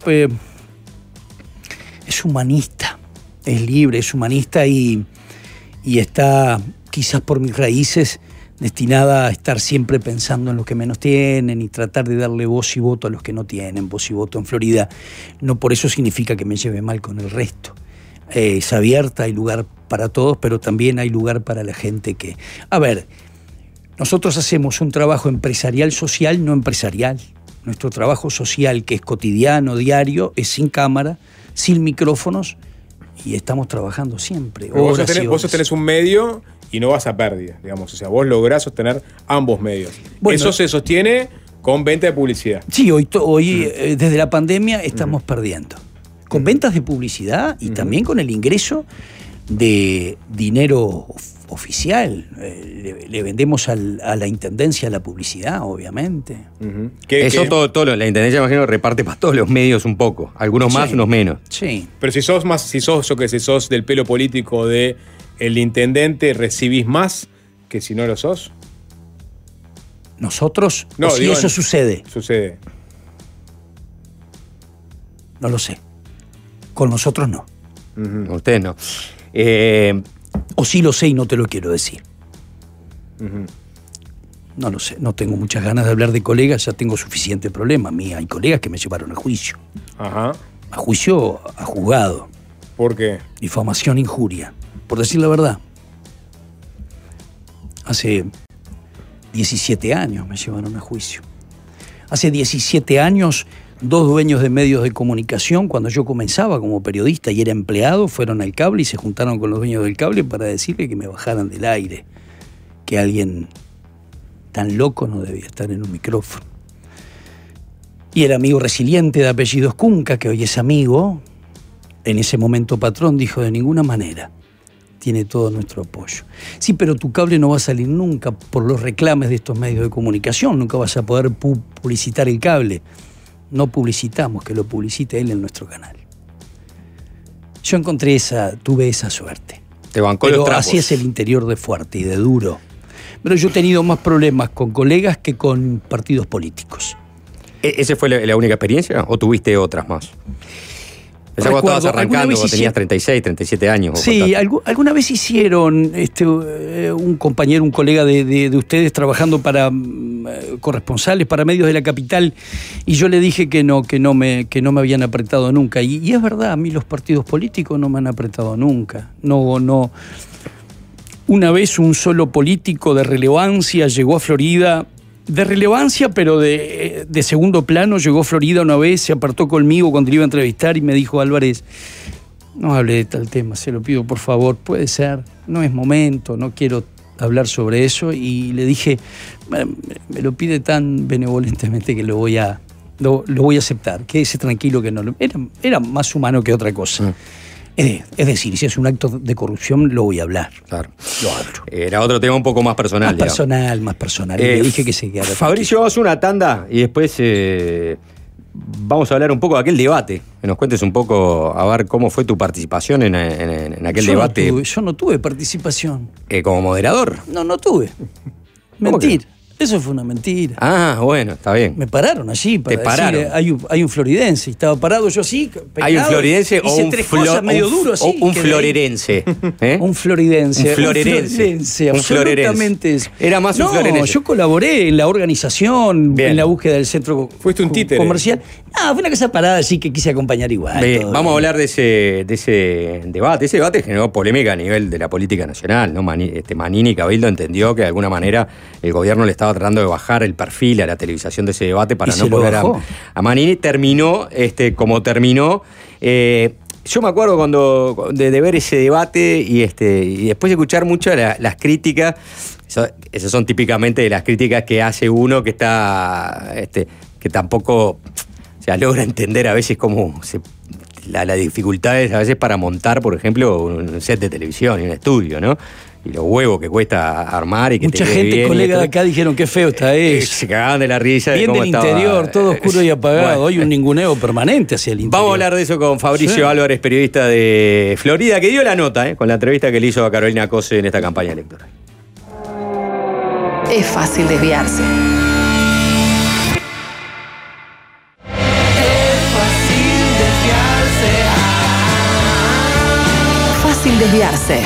es humanista. Es libre, es humanista y está, quizás por mis raíces, destinada a estar siempre pensando en los que menos tienen y tratar de darle voz y voto a los que no tienen voz y voto en Florida. No por eso significa que me lleve mal con el resto. Es abierta, hay lugar para todos, pero también hay lugar para la gente que... A ver, nosotros hacemos un trabajo empresarial, social, no empresarial. Nuestro trabajo social, que es cotidiano, diario, es sin cámara, sin micrófonos, y estamos trabajando siempre. Vos sostenés un medio y no vas a pérdida, digamos. O sea, vos lográs sostener ambos medios. Bueno, eso se sostiene con venta de publicidad. Sí, hoy desde la pandemia estamos perdiendo. Con ventas de publicidad y también con el ingreso de dinero oficial. Le vendemos a la intendencia la publicidad, obviamente. Eso todo la intendencia, imagino, reparte para todos los medios un poco. Algunos más, unos menos. Sí. Pero si sos del pelo político de el intendente, ¿recibís más que si no lo sos? ¿Nosotros? No, si eso sucede. Sucede. No lo sé. Con nosotros no. Ustedes no. O sí lo sé y no te lo quiero decir. No lo sé. No tengo muchas ganas de hablar de colegas, ya tengo suficiente problema. A mí hay colegas que me llevaron a juicio. Ajá. A juicio, a juzgado. ¿Por qué? Difamación, injuria. Por decir la verdad. Hace 17 años me llevaron a juicio. Hace 17 años... 2 dueños de medios de comunicación, cuando yo comenzaba como periodista y era empleado, fueron al cable y se juntaron con los dueños del cable para decirle que me bajaran del aire, que alguien tan loco no debía estar en un micrófono. Y el amigo resiliente de apellido Cunca, que hoy es amigo, en ese momento patrón, dijo: de ninguna manera, tiene todo nuestro apoyo. Sí, pero tu cable no va a salir nunca por los reclames de estos medios de comunicación, nunca vas a poder publicitar el cable. No publicitamos, que lo publicite él en nuestro canal. Yo tuve esa suerte. Te bancó pero los trapos. Así es el interior de fuerte y de duro. Pero yo he tenido más problemas con colegas que con partidos políticos. ¿Esa fue la única experiencia o tuviste otras más? Cuando estabas arrancando, cuando tenías 36, 37 años. Sí, alguna vez hicieron un compañero, un colega de ustedes trabajando para corresponsales, para medios de la capital, y yo le dije que no me habían apretado nunca. Y es verdad, a mí los partidos políticos no me han apretado nunca. No. Una vez un solo político de relevancia llegó a Florida. De relevancia, pero de segundo plano, llegó a Florida una vez, se apartó conmigo cuando le iba a entrevistar y me dijo: Álvarez, no hable de tal tema, se lo pido por favor, puede ser, no es momento, no quiero hablar sobre eso. Y le dije, me lo pide tan benevolentemente que lo voy a aceptar, quédese tranquilo que no lo... Era más humano que otra cosa. Es decir, si es un acto de corrupción, lo voy a hablar. Claro. Lo hablo. Era otro tema un poco más personal. Más personal. Le dije que se quedara. Fabricio, vamos a una tanda y después vamos a hablar un poco de aquel debate. Que nos cuentes un poco, a ver cómo fue tu participación en aquel debate. Yo no tuve participación. ¿Como moderador? No tuve. Mentira. Eso fue una mentira. Ah, bueno, está bien. Me pararon allí para Te pararon. decir, hay un floridense. Y estaba parado yo así, pegado, ¿hay un floridense o un florerense? Un floridense. Un florerense. Absolutamente eso. Era más un florerense. Yo colaboré en la organización, en la búsqueda del centro comercial. Fue una casa parada, así que quise acompañar igual. Vamos a hablar de ese debate. Ese debate generó polémica a nivel de la política nacional, ¿no? Manini y Cabildo entendió que de alguna manera el gobierno le estaba tratando de bajar el perfil a la televisación de ese debate para no poner a Manini. Terminó como terminó. Yo me acuerdo de ver ese debate y después de escuchar mucho las críticas. Esas son típicamente de las críticas que hace uno que está que tampoco logra entender a veces cómo las dificultades a veces para montar, por ejemplo, un set de televisión y un estudio, ¿no? Y los huevos que cuesta armar y que mucha gente, colegas de acá, dijeron qué feo está eso. Se cagaban de la risa. Bien del interior, todo oscuro y apagado. Hoy un ninguneo permanente hacia el interior. Vamos a hablar de eso con Fabricio Álvarez, periodista de Florida, que dio la nota con la entrevista que le hizo a Carolina Cose en esta campaña electoral. Es fácil desviarse. Fácil desviarse.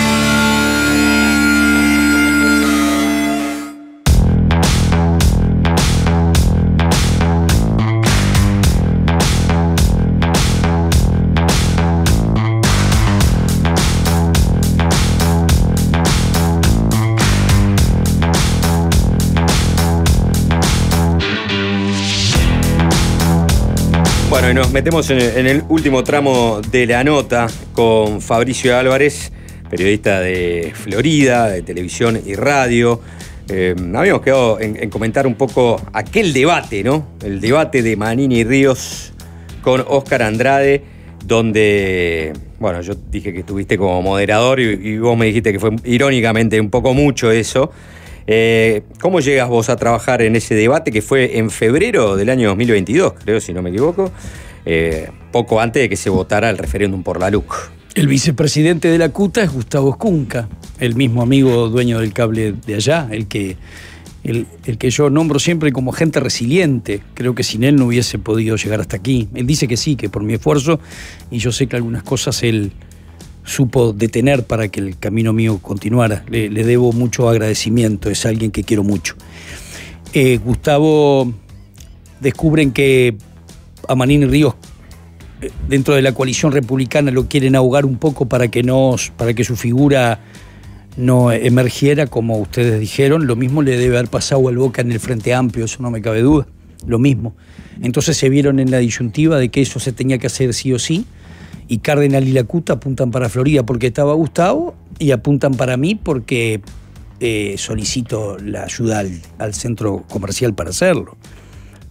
Bueno, y nos metemos en el último tramo de la nota con Fabricio Álvarez, periodista de Florida, de televisión y radio. Habíamos quedado en comentar un poco aquel debate, ¿no? El debate de Manini y Ríos con Óscar Andrade, donde, bueno, yo dije que estuviste como moderador y vos me dijiste que fue irónicamente un poco mucho eso. ¿Cómo llegas vos a trabajar en ese debate que fue en febrero del año 2022, creo, si no me equivoco, poco antes de que se votara el referéndum por la LUC? El vicepresidente de la CUTA es Gustavo Escunca, el mismo amigo dueño del cable de allá, el que yo nombro siempre como gente resiliente. Creo que sin él no hubiese podido llegar hasta aquí. Él dice que sí, que por mi esfuerzo, y yo sé que algunas cosas él supo detener para que el camino mío continuara. Le debo mucho agradecimiento, es alguien que quiero mucho. Gustavo, descubren que a Manini Ríos dentro de la coalición republicana lo quieren ahogar un poco para que su figura no emergiera, como ustedes dijeron. Lo mismo le debe haber pasado al Boca en el Frente Amplio, eso no me cabe duda, lo mismo. Entonces se vieron en la disyuntiva de que eso se tenía que hacer sí o sí, y Cardenal y la CUTA apuntan para Florida porque estaba Gustavo y apuntan para mí porque solicito la ayuda al centro comercial para hacerlo.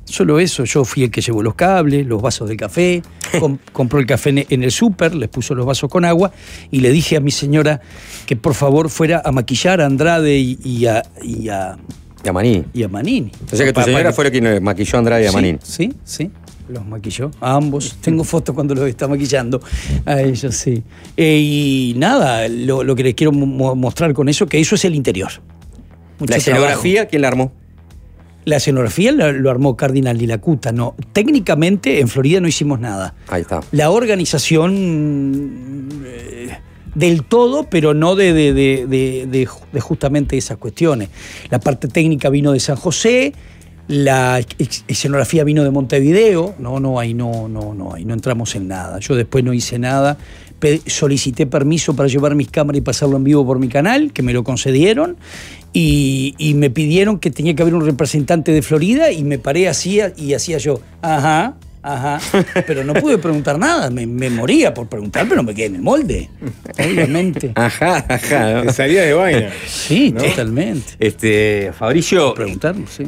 Solo eso, yo fui el que llevó los cables, los vasos de café, compró el café en el súper, les puso los vasos con agua y le dije a mi señora que por favor fuera a maquillar a Andrade y a Manini. Y a Manini. O sea que tu señora fue quien maquilló a Andrade y a Manini. Sí, los maquilló a ambos. Tengo fotos cuando los está maquillando a ellos, sí. Y nada, lo que les quiero mostrar con eso, que eso es el interior. ¿La escenografía quién la armó? La escenografía lo armó Cardinal Lilacuta. No, técnicamente en Florida no hicimos nada. Ahí está. La organización del todo, pero no de justamente esas cuestiones. La parte técnica vino de San José, la escenografía vino de Montevideo. Ahí no entramos en nada. Yo después no hice nada. Solicité permiso para llevar mis cámaras y pasarlo en vivo por mi canal, que me lo concedieron. Y me pidieron que tenía que haber un representante de Florida y me paré así y hacía yo, ajá, pero no pude preguntar nada, me moría por preguntar, pero me quedé en el molde, obviamente. Ajá. Te salía de vaina. Sí, ¿no? Totalmente. Fabricio, preguntarlo, sí.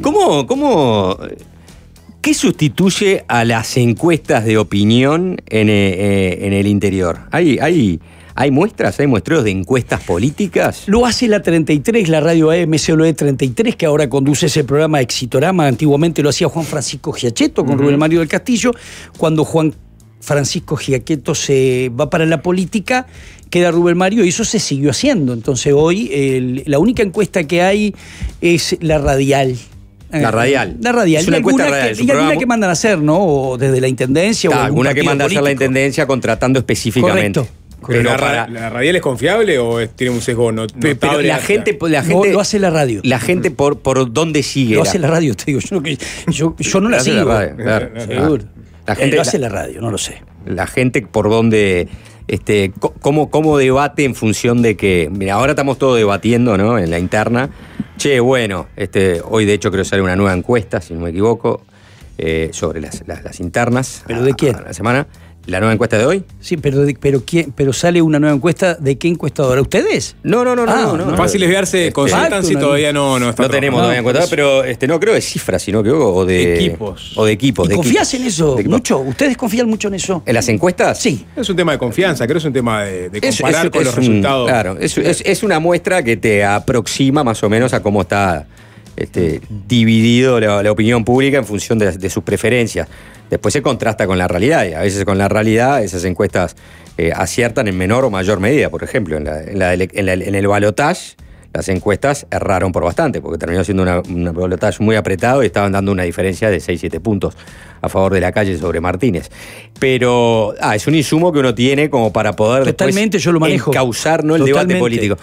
¿Qué sustituye a las encuestas de opinión en el interior? ¿Hay muestras? ¿Hay muestreos de encuestas políticas? Lo hace la 33, la radio AMCOLE 33, que ahora conduce ese programa Exitorama. Antiguamente lo hacía Juan Francisco Giacchetto con Rubén Mario del Castillo. Cuando Juan Francisco Giacchetto se va para la política, queda Rubén Mario y eso se siguió haciendo. Entonces hoy la única encuesta que hay es la radial. La radial. Es una encuesta radial. Y alguna que mandan a hacer, ¿no? O desde la intendencia. O alguna que manda a hacer la intendencia contratando específicamente. Correcto. Pero ¿la radial es confiable o tiene un sesgo notable? Pero la gente lo hace la radio. La gente por dónde sigue. Lo hace la radio, te digo. Yo no la sigo. La radio, claro. Seguro. La gente lo hace la radio, no lo sé. La gente por dónde... ¿Cómo debate en función de que... Mira, ahora estamos todos debatiendo, ¿no? En la interna. Che, bueno, hoy de hecho creo que sale una nueva encuesta, si no me equivoco, sobre las internas. ¿Pero de quién? La semana. ¿La nueva encuesta de hoy? Sí, pero sale una nueva encuesta. ¿De qué encuestadora? ¿Ustedes? No. Fácil desviarse con Constancy todavía no está. No tenemos todavía encuestadora, pero no creo de cifras, sino que o de equipos. O de equipos. ¿Y confías en eso? Mucho. ¿Ustedes confían mucho en eso? ¿En las encuestas? Sí. Es un tema de confianza, creo que es un tema de comparar con los resultados. Claro, es una muestra que te aproxima más o menos a cómo está dividido la opinión pública en función de sus preferencias. Después se contrasta con la realidad, y a veces con la realidad esas encuestas aciertan en menor o mayor medida. Por ejemplo, en el balotaje, las encuestas erraron por bastante, porque terminó siendo un balotaje muy apretado y estaban dando una diferencia de 6-7 puntos a favor de Lacalle sobre Martínez. Pero es un insumo que uno tiene como para poder totalmente, yo lo manejo. Encauzar, ¿no? el debate político.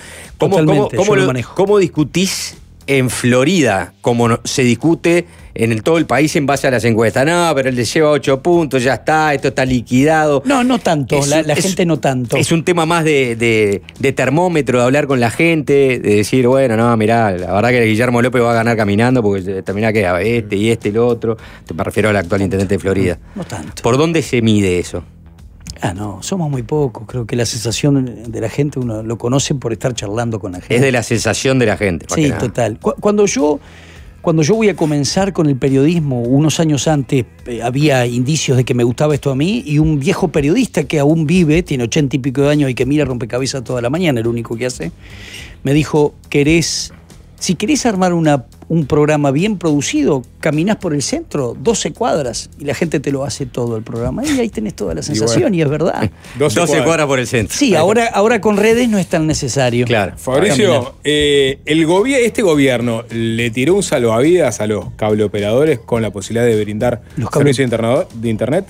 ¿Cómo discutís en Florida, como se discute en todo el país en base a las encuestas? No, pero él le lleva 8 puntos, ya está, esto está liquidado. No tanto, la gente no tanto. Es un tema más de termómetro, de hablar con la gente, de decir, bueno, no, mirá, la verdad que Guillermo López va a ganar caminando porque termina que y el otro. Me refiero al actual intendente de Florida. No tanto. ¿Por dónde se mide eso? No, somos muy pocos. Creo que la sensación de la gente uno lo conoce por estar charlando con la gente. Es de la sensación de la gente. Sí, total. Cuando yo voy a comenzar con el periodismo, unos años antes había indicios de que me gustaba esto a mí, y un viejo periodista que aún vive, tiene 80 y pico de años y que mira rompecabezas toda la mañana, el único que hace, me dijo, si querés armar un programa bien producido, caminás por el centro, 12 cuadras, y la gente te lo hace todo el programa. Y ahí tenés toda la sensación, y es verdad. 12 cuadras por el centro. Sí, ahora con redes no es tan necesario. Claro. Fabricio, este gobierno le tiró un salvavidas a los cableoperadores con la posibilidad de brindar servicio de internet.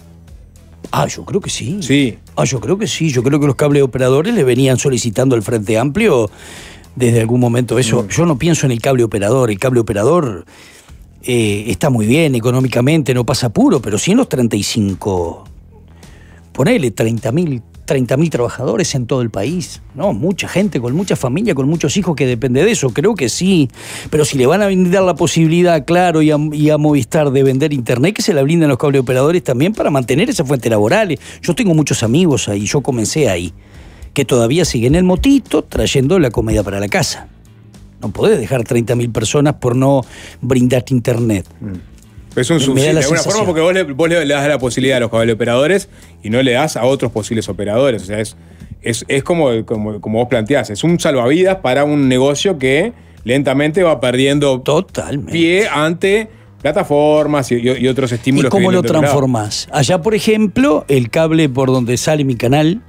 Yo creo que sí. Sí. Yo creo que sí. Yo creo que los cableoperadores le venían solicitando al Frente Amplio desde algún momento eso. Yo no pienso en el cable operador. El cable operador está muy bien económicamente, no pasa apuro, pero sí en los 35, ponele 30.000 trabajadores en todo el país, ¿no? Mucha gente, con mucha familia, con muchos hijos que depende de eso. Creo que sí, pero si le van a brindar la posibilidad, claro, y a Movistar de vender internet, que se la brindan los cableoperadores también para mantener esa fuente laboral. Yo tengo muchos amigos ahí, yo comencé ahí, que todavía siguen el motito trayendo la comida para la casa. No podés dejar 30.000 personas por no brindarte internet. Es un subsidio, de alguna forma, porque vos le das la posibilidad a los cableoperadores y no le das a otros posibles operadores. O sea, es como vos planteás, es un salvavidas para un negocio que lentamente va perdiendo pie ante plataformas y otros estímulos. ¿Y cómo lo transformás? Allá, por ejemplo, el cable por donde sale mi canal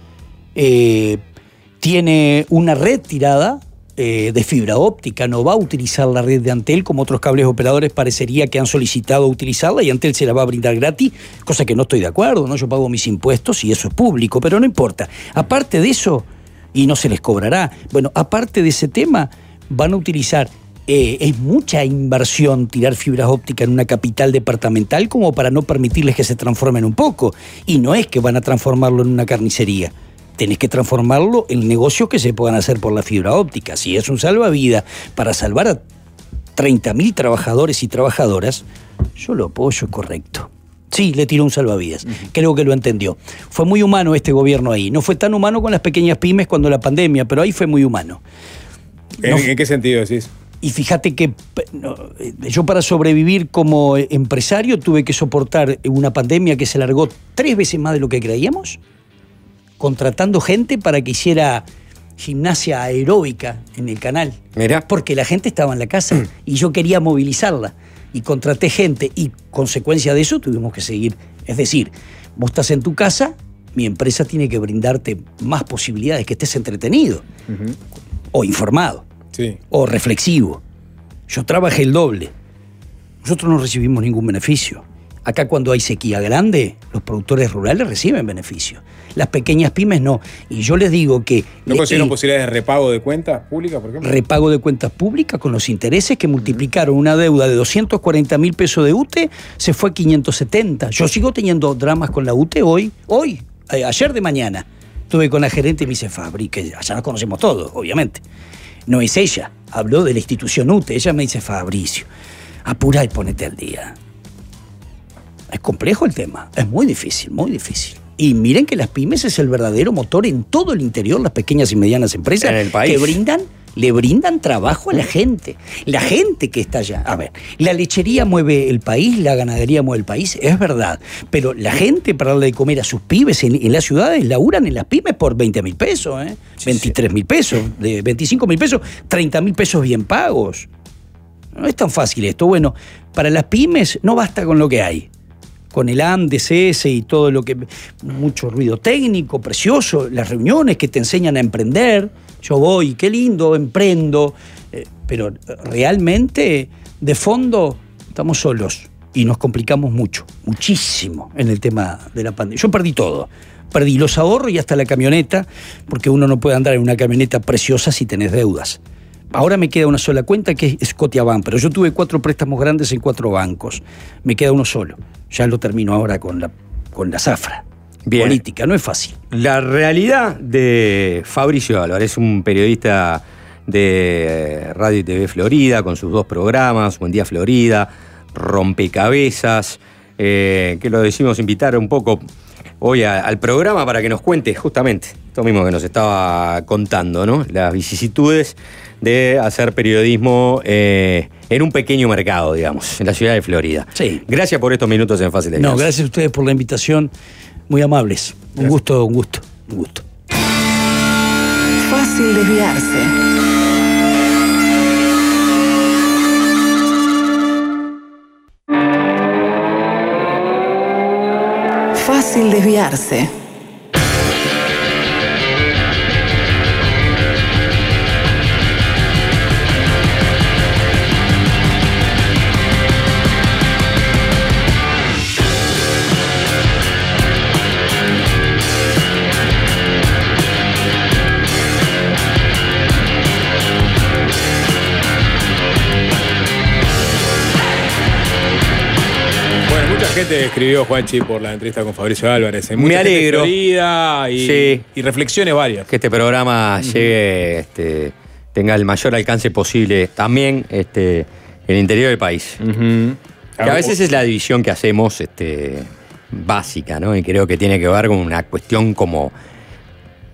tiene una red tirada de fibra óptica, no va a utilizar la red de Antel como otros cables operadores parecería que han solicitado utilizarla y Antel se la va a brindar gratis, cosa que no estoy de acuerdo, ¿no? Yo pago mis impuestos y eso es público, pero no importa. Aparte de eso, y no se les cobrará, bueno, aparte de ese tema, van a utilizar, es mucha inversión tirar fibras ópticas en una capital departamental como para no permitirles que se transformen un poco, y no es que van a transformarlo en una carnicería. Tenés que transformarlo en negocios que se puedan hacer por la fibra óptica. Si es un salvavidas para salvar a 30.000 trabajadores y trabajadoras, yo lo apoyo, correcto. Sí, le tiró un salvavidas. Creo que lo entendió. Fue muy humano este gobierno ahí. No fue tan humano con las pequeñas pymes cuando la pandemia, pero ahí fue muy humano. ¿En qué sentido decís? Y fíjate que yo para sobrevivir como empresario tuve que soportar una pandemia que se alargó 3 veces más de lo que creíamos, contratando gente para que hiciera gimnasia aeróbica en el canal. Mirá. Porque la gente estaba en la casa y yo quería movilizarla. Y contraté gente y consecuencia de eso tuvimos que seguir. Es decir, vos estás en tu casa, mi empresa tiene que brindarte más posibilidades, que estés entretenido, o informado, o reflexivo. Yo trabajé el doble. Nosotros no recibimos ningún beneficio. Acá cuando hay sequía grande, los productores rurales reciben beneficios. Las pequeñas pymes no. Y yo les digo que... ¿No consideran posibilidades de repago de cuentas públicas, por ejemplo? Repago de cuentas públicas con los intereses que multiplicaron una deuda de 240.000 pesos de UTE, se fue a 570. Yo sigo teniendo dramas con la UTE ayer de mañana. Estuve con la gerente y me dice, Fabri, que allá nos conocemos todos, obviamente. No es ella, habló de la institución UTE. Ella me dice, Fabricio, apurá y ponete al día. Es complejo el tema, es muy difícil, muy difícil. Y miren que las pymes es el verdadero motor en todo el interior, las pequeñas y medianas empresas en el país, que le brindan trabajo a la gente. La gente que está allá. A ver, la lechería mueve el país, la ganadería mueve el país, es verdad. Pero la gente para darle de comer a sus pibes en las ciudades laburan en las pymes por 20.000 pesos, 23.000 pesos, de 25.000 pesos, 30.000 pesos bien pagos. No es tan fácil esto. Bueno, para las pymes no basta con lo que hay. Con el AMDCS y todo lo que... Mucho ruido técnico, precioso, las reuniones que te enseñan a emprender. Yo voy, qué lindo, emprendo. Pero realmente, de fondo, estamos solos. Y nos complicamos mucho, muchísimo en el tema de la pandemia. Yo perdí todo. Perdí los ahorros y hasta la camioneta, porque uno no puede andar en una camioneta preciosa si tenés deudas. Ahora me queda una sola cuenta que es Scotiabank, pero yo tuve 4 préstamos grandes en 4 bancos. Me queda uno solo. Ya lo termino ahora con la zafra. Bien. Política, no es fácil. La realidad de Fabricio Álvarez, un periodista de Radio y TV Florida, con sus 2 programas, Buen Día Florida, Rompecabezas, que lo decimos invitar un poco hoy al programa para que nos cuente justamente esto mismo que nos estaba contando, ¿no? Las vicisitudes de hacer periodismo en un pequeño mercado, digamos, en la ciudad de Florida. Sí. Gracias por estos minutos en Fácil Desviarse. No, gracias a ustedes por la invitación. Muy amables. Un gusto. Fácil Desviarse. Fácil Desviarse. Gente escribió, Juanchi, por la entrevista con Fabricio Álvarez. Me alegro. Y reflexiones varias. Que este programa llegue, tenga el mayor alcance posible también en el interior del país. Que a veces es la división que hacemos básica, ¿no? Y creo que tiene que ver con una cuestión como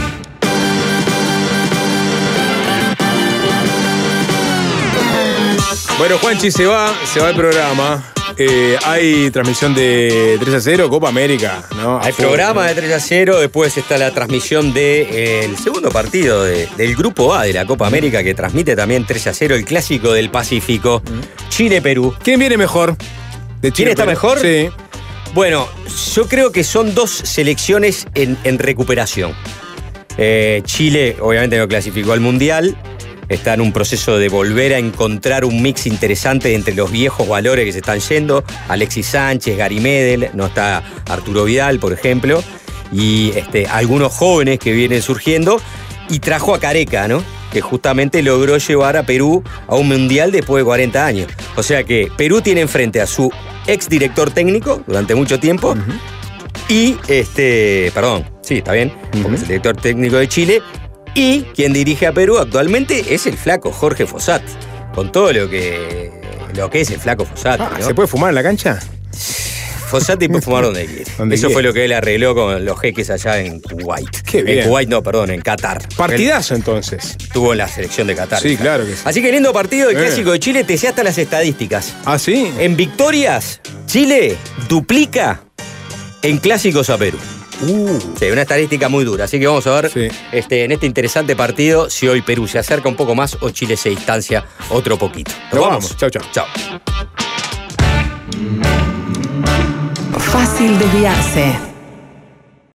Bueno, Juanchi se va el programa. Hay transmisión de 3-0, Copa América, ¿no? Hay programa de 3-0, después está la transmisión del segundo partido del Grupo A de la Copa América, que transmite también 3-0, el clásico del Pacífico, Chile-Perú. ¿Quién viene mejor? ¿Quién está mejor? Sí. Bueno, yo creo que son dos selecciones en recuperación. Chile, obviamente, no clasificó al Mundial. Está en un proceso de volver a encontrar un mix interesante entre los viejos valores que se están yendo. Alexis Sánchez, Gary Medel, no está Arturo Vidal, por ejemplo. Y algunos jóvenes que vienen surgiendo. Y trajo a Careca, ¿no? Que justamente logró llevar a Perú a un mundial después de 40 años. O sea que Perú tiene enfrente a su ex director técnico durante mucho tiempo. Y perdón, sí, está bien, porque es el director técnico de Chile. Y quien dirige a Perú actualmente es el flaco Jorge Fossati, con todo lo que es el flaco Fossati, ¿no? ¿Se puede fumar en la cancha? Fossati puede fumar donde quiere. Eso fue lo que él arregló con los jeques allá en Kuwait. Qué bien. En Kuwait no, perdón, en Qatar. Partidazo entonces. Estuvo en la selección de Qatar. Sí, claro que sí. Así que lindo partido del Clásico de Chile, te sé hasta las estadísticas. ¿Ah, sí? En victorias, Chile duplica en clásicos a Perú. Sí, una estadística muy dura. Así que vamos a ver en este interesante partido si hoy Perú se acerca un poco más o Chile se distancia otro poquito. Nos vamos. Chau, chau. Chau. Fácil desviarse.